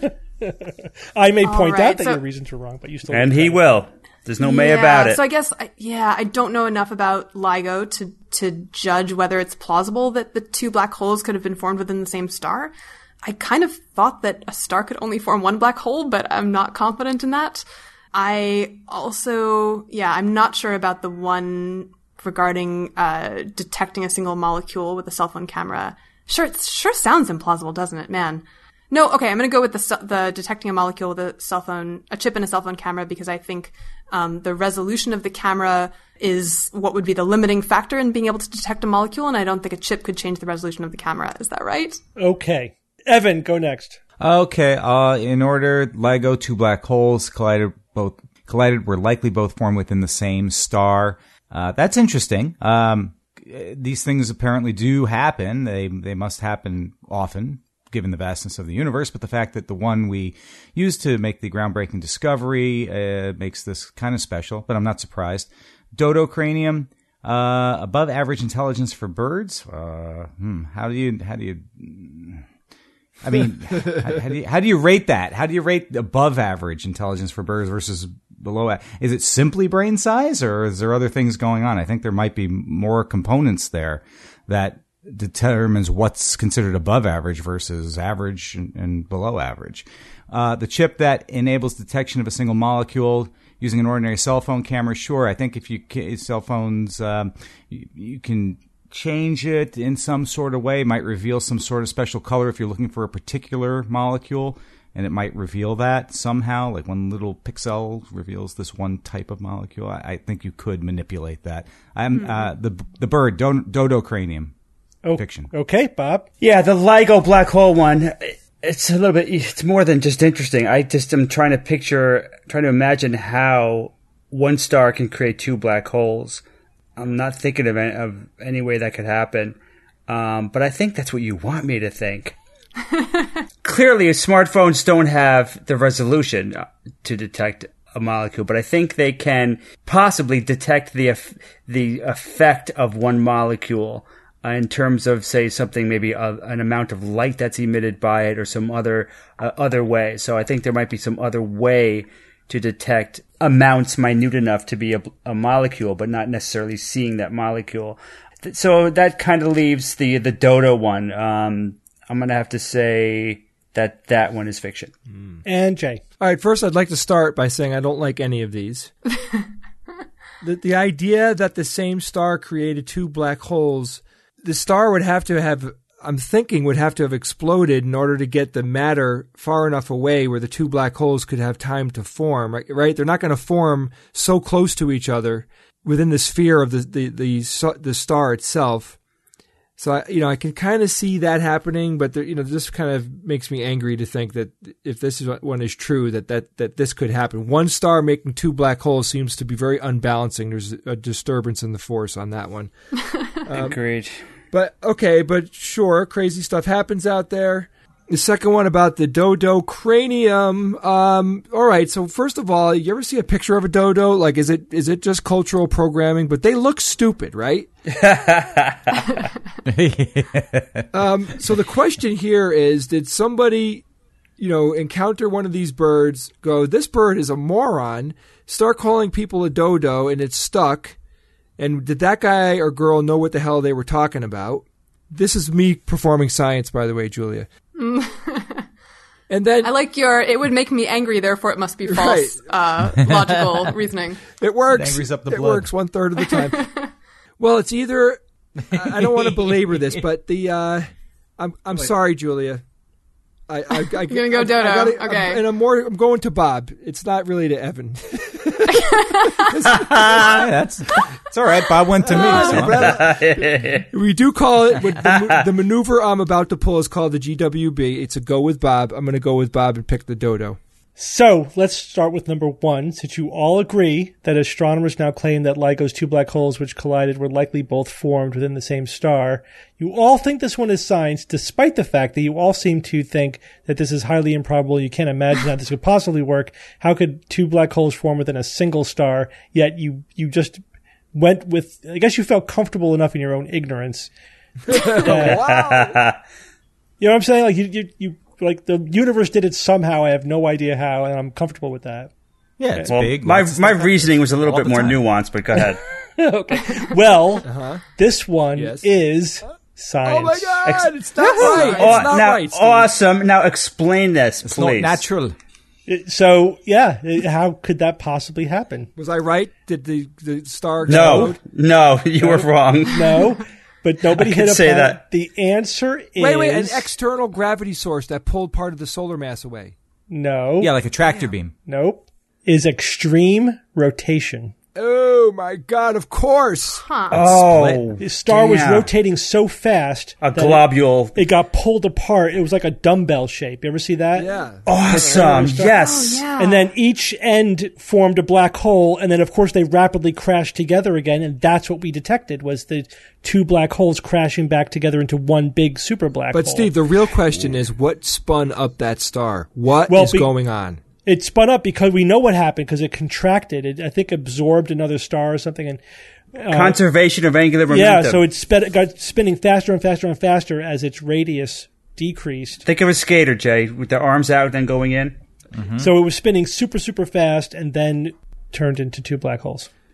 I may point right, out that so, your reasons are wrong, but you still. And he will. There's no yeah, may about it. So I guess, I, yeah, I don't know enough about LIGO to to judge whether it's plausible that the two black holes could have been formed within the same star. I kind of thought that a star could only form one black hole, but I'm not confident in that. I also, yeah, I'm not sure about the one regarding uh detecting a single molecule with a cell phone camera. Sure, it sure sounds implausible, doesn't it, man? No, okay, I'm going to go with the the detecting a molecule with a cell phone, a chip in a cell phone camera, because I think um the resolution of the camera is what would be the limiting factor in being able to detect a molecule, and I don't think a chip could change the resolution of the camera. Is that right? Okay. Evan, go next. Okay, uh, in order, LIGO, two black holes collided both collided were likely both formed within the same star. Uh, that's interesting. Um, these things apparently do happen. They they must happen often, given the vastness of the universe. But the fact that the one we used to make the groundbreaking discovery uh, makes this kind of special. But I'm not surprised. Dodo cranium, uh, above average intelligence for birds. Uh, hmm, how do you how do you I mean, how, how do you, how do you rate that? How do you rate above average intelligence for birds versus below? Is it simply brain size, or is there other things going on? I think there might be more components there that determines what's considered above average versus average and, and below average. Uh, the chip that enables detection of a single molecule using an ordinary cell phone camera, sure. I think if you ca- cell phones, um, you, you can change it in some sort of way. It might reveal some sort of special color if you're looking for a particular molecule, and it might reveal that somehow, like one little pixel reveals this one type of molecule. I, I think you could manipulate that. I'm mm-hmm. uh, the the bird do- dodocranium oh, fiction. Okay, Bob. Yeah, the LIGO black hole one. It's a little bit, it's more than just interesting. I just am trying to picture, trying to imagine how one star can create two black holes. I'm not thinking of any, of any way that could happen. Um, but I think that's what you want me to think. Clearly, smartphones don't have the resolution to detect a molecule, but I think they can possibly detect the, the effect of one molecule. Uh, in terms of, say, something, maybe a, an amount of light that's emitted by it or some other uh, other way. So I think there might be some other way to detect amounts minute enough to be a, a molecule, but not necessarily seeing that molecule. So that kind of leaves the, the Dodo one. Um, I'm going to have to say that that one is fiction. Mm. And Jay. All right, first I'd like to start by saying I don't like any of these. the, the idea that the same star created two black holes... The star would have to have, I'm thinking, would have to have exploded in order to get the matter far enough away where the two black holes could have time to form, right? right? They're not going to form so close to each other within the sphere of the, the, the, the star itself. So, I, you know, I can kind of see that happening, but, there, you know, this kind of makes me angry to think that if this is one is true, that, that, that this could happen. One star making two black holes seems to be very unbalancing. There's a disturbance in the force on that one. Um, Agreed. But, okay, but sure, crazy stuff happens out there. The second one about the dodocranium. Um, all right, so first of all, you ever see a picture of a dodo? Like, is it is it just cultural programming? But they look stupid, right? um, so the question here is, did somebody, you know, encounter one of these birds, go, this bird is a moron, start calling people a dodo, and it's stuck? And did that guy or girl know what the hell they were talking about? This is me performing science, by the way, Julia. And then I like your, it would make me angry, therefore it must be false, right. uh, logical reasoning. It works. It angries up the it blood. works one third of the time. Well, it's either, I don't want to belabor this, but the, uh, I'm I'm Wait. sorry, Julia. I, I, I, You're gonna go I, Dodo. I gotta, okay. I'm, and I'm more. I'm going to Bob. It's not really to Evan. That's it's all right. Bob went to me. So. We do call it the, the maneuver I'm about to pull is called the G W B. It's a go with Bob. I'm going to go with Bob and pick the Dodo. So let's start with number one. Since you all agree that astronomers now claim that LIGO's two black holes which collided were likely both formed within the same star, you all think this one is science, despite the fact that you all seem to think that this is highly improbable. You can't imagine how this could possibly work. How could two black holes form within a single star? Yet you, you just went with, I guess you felt comfortable enough in your own ignorance. That, Wow. You know what I'm saying? Like you, you, you, like the universe did it somehow. I have no idea how, and I'm comfortable with that. Yeah, it's well, big. My my reasoning was a little bit more time. nuanced, but go ahead. Okay. Well, uh-huh. this one Yes. is science. Oh my God! Ex- it's not right. It's Oh, not now, right. Steve. awesome. Now explain this, It's please. not natural. It- So, yeah, it- how could that possibly happen? Was I right? Did the the star No, explode? no, you were wrong. No, but nobody I hit could up say on that. it. The answer is Wait, wait! An external gravity source that pulled part of the solar mass away. no, Yeah, like a tractor beam. nope, is extreme rotation. Oh my God! Of course. Huh. Oh, The star was damn. rotating so fast A that globule. It, it got pulled apart. It was like a dumbbell shape. You ever see that? Yeah. Awesome. Yes. Oh, yeah. And then each end formed a black hole, and then of course they rapidly crashed together again, and that's what we detected was the two black holes crashing back together into one big super black But hole. Steve, the real question is, what spun up that star? What is Well, be- going on? It spun up because we know what happened because it contracted. It, I think, absorbed another star or something, and uh, Conservation of angular yeah, momentum. so it, sped, it got spinning faster and faster and faster as its radius decreased. Think of a skater, Jay, with their arms out, then going in. So it was spinning super, super fast, and then turned into two black holes.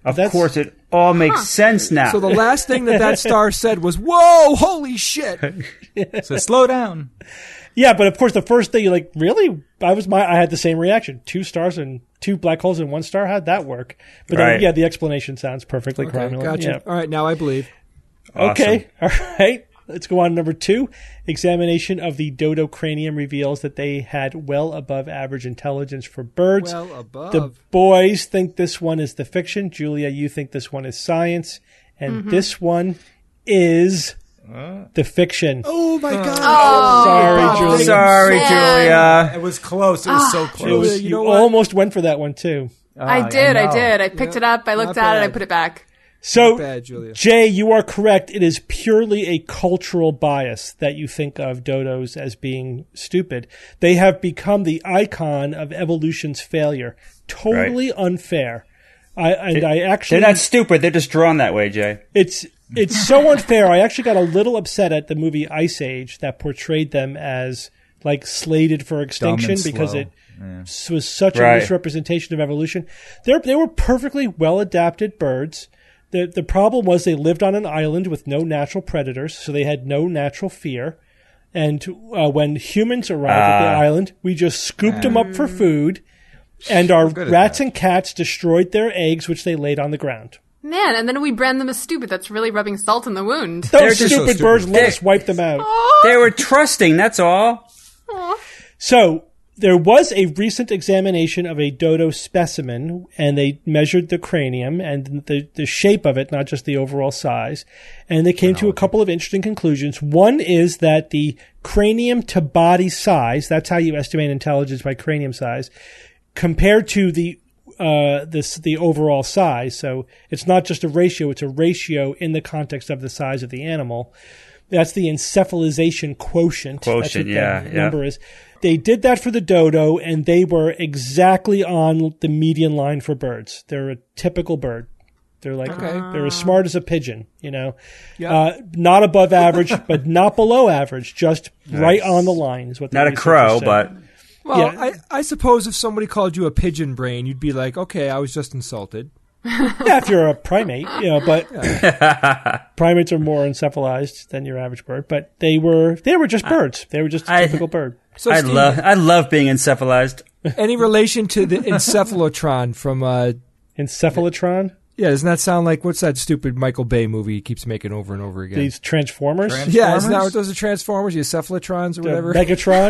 Of That's- course, it all makes sense now. So the last thing that that star said was, "Whoa, holy shit!" So slow down. Yeah, but of course, the first thing you're like, really? I was my, I had the same reaction. Two stars and two black holes in one star. How'd that work? But Right. then, yeah, the explanation sounds perfectly Okay, cromulent. gotcha. Yeah. All right, now I believe. Okay, all right. Let's go on to number two. Examination of the dodo cranium reveals that they had well above average intelligence for birds. Well above. The boys think this one is the fiction. Julia, you think this one is science. And Mm-hmm. this one is the fiction. Oh my god! Sorry, Bob, Julia. Sorry, Man. Julia. It was close. It was so It close. was- you you know what? almost went for that one, too. I Ah, did, I, know. did. I picked Yeah. it up, I looked Not at it, I bad. put it back. So, Bad, Julia. Jay, you are correct. It is purely a cultural bias that you think of dodos as being stupid. They have become the icon of evolution's failure. Totally unfair. I, and I actually, They're not stupid. They're just drawn that way, Jay. it's it's so unfair. I actually got a little upset at the movie Ice Age that portrayed them as like slated for extinction and because slow. it s- was such a Right. misrepresentation of evolution. They they were perfectly well adapted birds. The the problem was they lived on an island with no natural predators, so they had no natural fear. And uh, when humans arrived at the Ah. island, we just scooped them up for food, and our good at rats that. and cats destroyed their eggs, which they laid on the ground. Man, and then we brand them as stupid. That's really rubbing salt in the wound. Those just stupid, so stupid. birds, let They- us wipe them out. They were trusting, that's all. So there was a recent examination of a dodo specimen, and they measured the cranium and the, the shape of it, not just the overall size. And they came to a couple of interesting conclusions. One is that the cranium to body size, that's how you estimate intelligence by cranium size, compared to the uh, this the overall size. So it's not just a ratio; it's a ratio in the context of the size of the animal. That's the encephalization quotient. Quotient, That's what yeah, the yeah. number is. They did that for the dodo, and they were exactly on the median line for birds. They're a typical bird. They're like Okay. they're as smart as a pigeon, you know. Yeah. Uh, not above average, but not below average. Just right on the line is what. The Not a researchers crow, said. but Well, Yeah. I, I suppose if somebody called you a pigeon brain, you'd be like, okay, I was just insulted. Yeah, if you're a primate, you know, but primates are more encephalized than your average bird. But they were they were just birds. They were just a I- typical bird. So, I Steve, love I love being encephalized. any relation to the encephalotron from, uh, Encephalotron, yeah, doesn't that sound like, what's that stupid Michael Bay movie he keeps making over and over again? these Transformers, Trans- yeah, isn't that Transformers? what those are Transformers, the cephalotrons or the whatever? Megatron,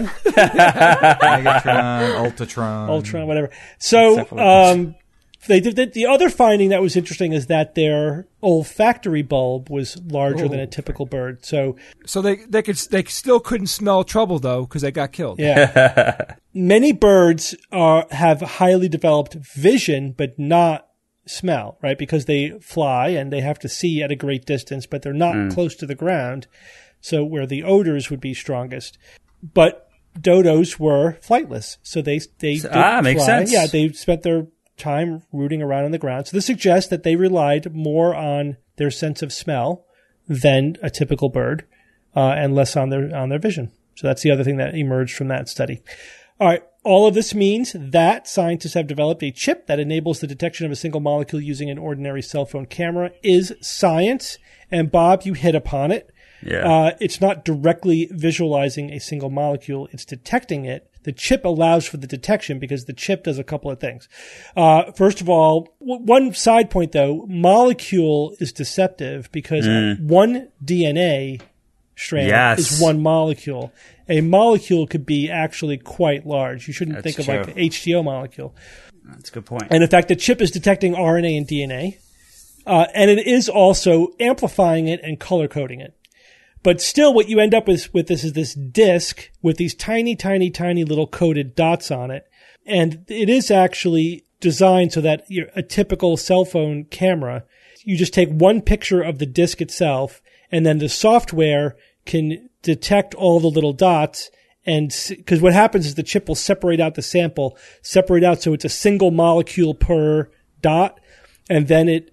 Megatron, Ultratron. Ultron, whatever. So um, they did the, the other finding that was interesting is that their olfactory bulb was larger than a typical bird. So So they they could they still couldn't smell trouble though because they got killed. yeah, many birds are have highly developed vision, but not smell, right? Because they fly and they have to see at a great distance, but they're not close to the ground. So where the odors would be strongest, but dodos were flightless, so they they didn't ah, makes fly. sense. Yeah, they spent their time rooting around on the ground. So this suggests that they relied more on their sense of smell than a typical bird, uh, and less on their on their vision. So that's the other thing that emerged from that study. All right. All of this means that scientists have developed a chip that enables the detection of a single molecule using an ordinary cell phone camera is science. And Bob, you hit upon it. Yeah. Uh, it's not directly visualizing a single molecule. It's detecting it. The chip allows for the detection because the chip does a couple of things. Uh, first of all, w- one side point though, molecule is deceptive because one D N A strand Yes. is one molecule. A molecule could be actually quite large. You shouldn't That's think of true. like an H T O molecule. That's a good point. And in fact, the chip is detecting R N A and D N A. Uh, and it is also amplifying it and color coding it. But still, what you end up with, with this is this disk with these tiny, tiny, tiny little coded dots on it. And it is actually designed so that you're a typical cell phone camera, you just take one picture of the disk itself, and then the software can detect all the little dots. And because what happens is the chip will separate out the sample, separate out so it's a single molecule per dot, and then it,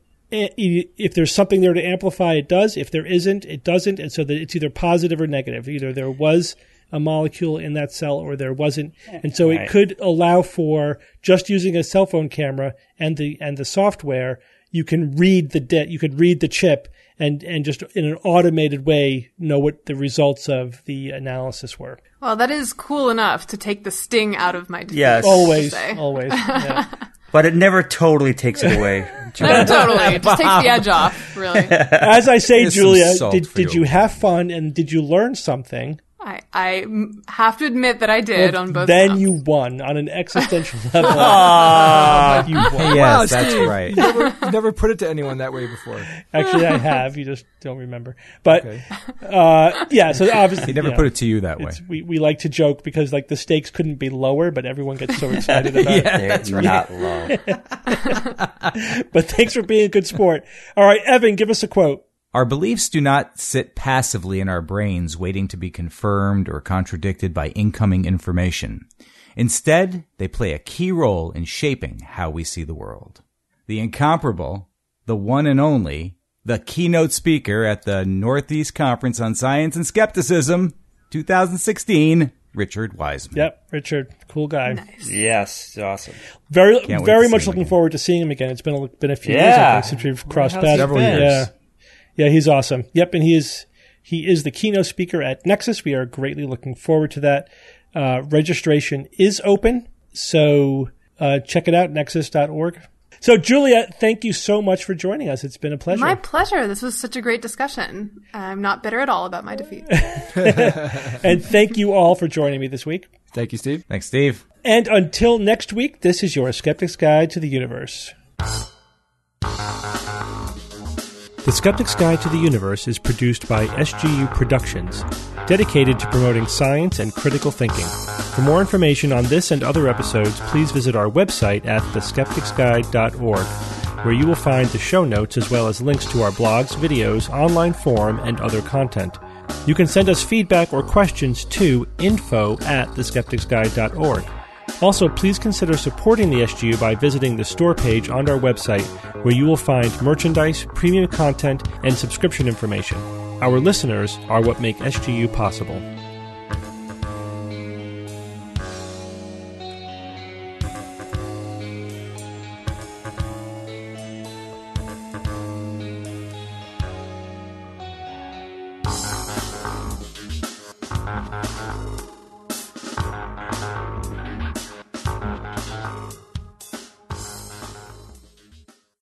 if there's something there to amplify, it does. If there isn't, it doesn't. And so that it's either positive or negative. Either there was a molecule in that cell or there wasn't. And so it Right. could allow for just using a cell phone camera and the and the software, you can read the di- you could read the chip and, and just in an automated way know what the results of the analysis were. Well, that is cool enough to take the sting out of my defeat. Yes. Always, to say. always. Yeah. But it never totally takes it away. No, totally. It just takes the edge off, really. As I say, Here's some Julia, salt did, for did you. you have fun and did you learn something? I, I m- have to admit that I did on both Then counts. you won on an existential level. Ah. You won. Yes, Wow, that's Steve, right. You never, you never put it to anyone that way before. Actually, I have. You just don't remember. But Okay. uh, yeah, so obviously He never you know, put it to you that way. it's, we we like to joke because like the stakes couldn't be lower, but everyone gets so excited about it. That's not low. But thanks for being a good sport. All right, Evan, give us a quote. Our beliefs do not sit passively in our brains waiting to be confirmed or contradicted by incoming information. Instead, they play a key role in shaping how we see the world. The incomparable, the one and only, the keynote speaker at the Northeast Conference on Science and Skepticism, two thousand sixteen, Richard Wiseman. Yep, Richard, cool guy. Nice. Yes, awesome. Very, Can't wait very to see much him looking again. forward to seeing him again. It's been a, been a few years I Yeah. think, since we've crossed how's paths. he Several been? years. Yeah, yeah, he's awesome. Yep, and he is he is the keynote speaker at Nexus. We are greatly looking forward to that. Uh, registration is open, so uh, check it out, nexus dot org. So, Julia, thank you so much for joining us. It's been a pleasure. My pleasure. This was such a great discussion. I'm not bitter at all about my defeat. And thank you all for joining me this week. Thank you, Steve. Thanks, Steve. And until next week, this is your Skeptic's Guide to the Universe. The Skeptic's Guide to the Universe is produced by S G U Productions, dedicated to promoting science and critical thinking. For more information on this and other episodes, please visit our website at the skeptics guide dot org, where you will find the show notes as well as links to our blogs, videos, online forum, and other content. You can send us feedback or questions to info at the skeptics guide dot org. Also, please consider supporting the S G U by visiting the store page on our website, where you will find merchandise, premium content, and subscription information. Our listeners are what make S G U possible.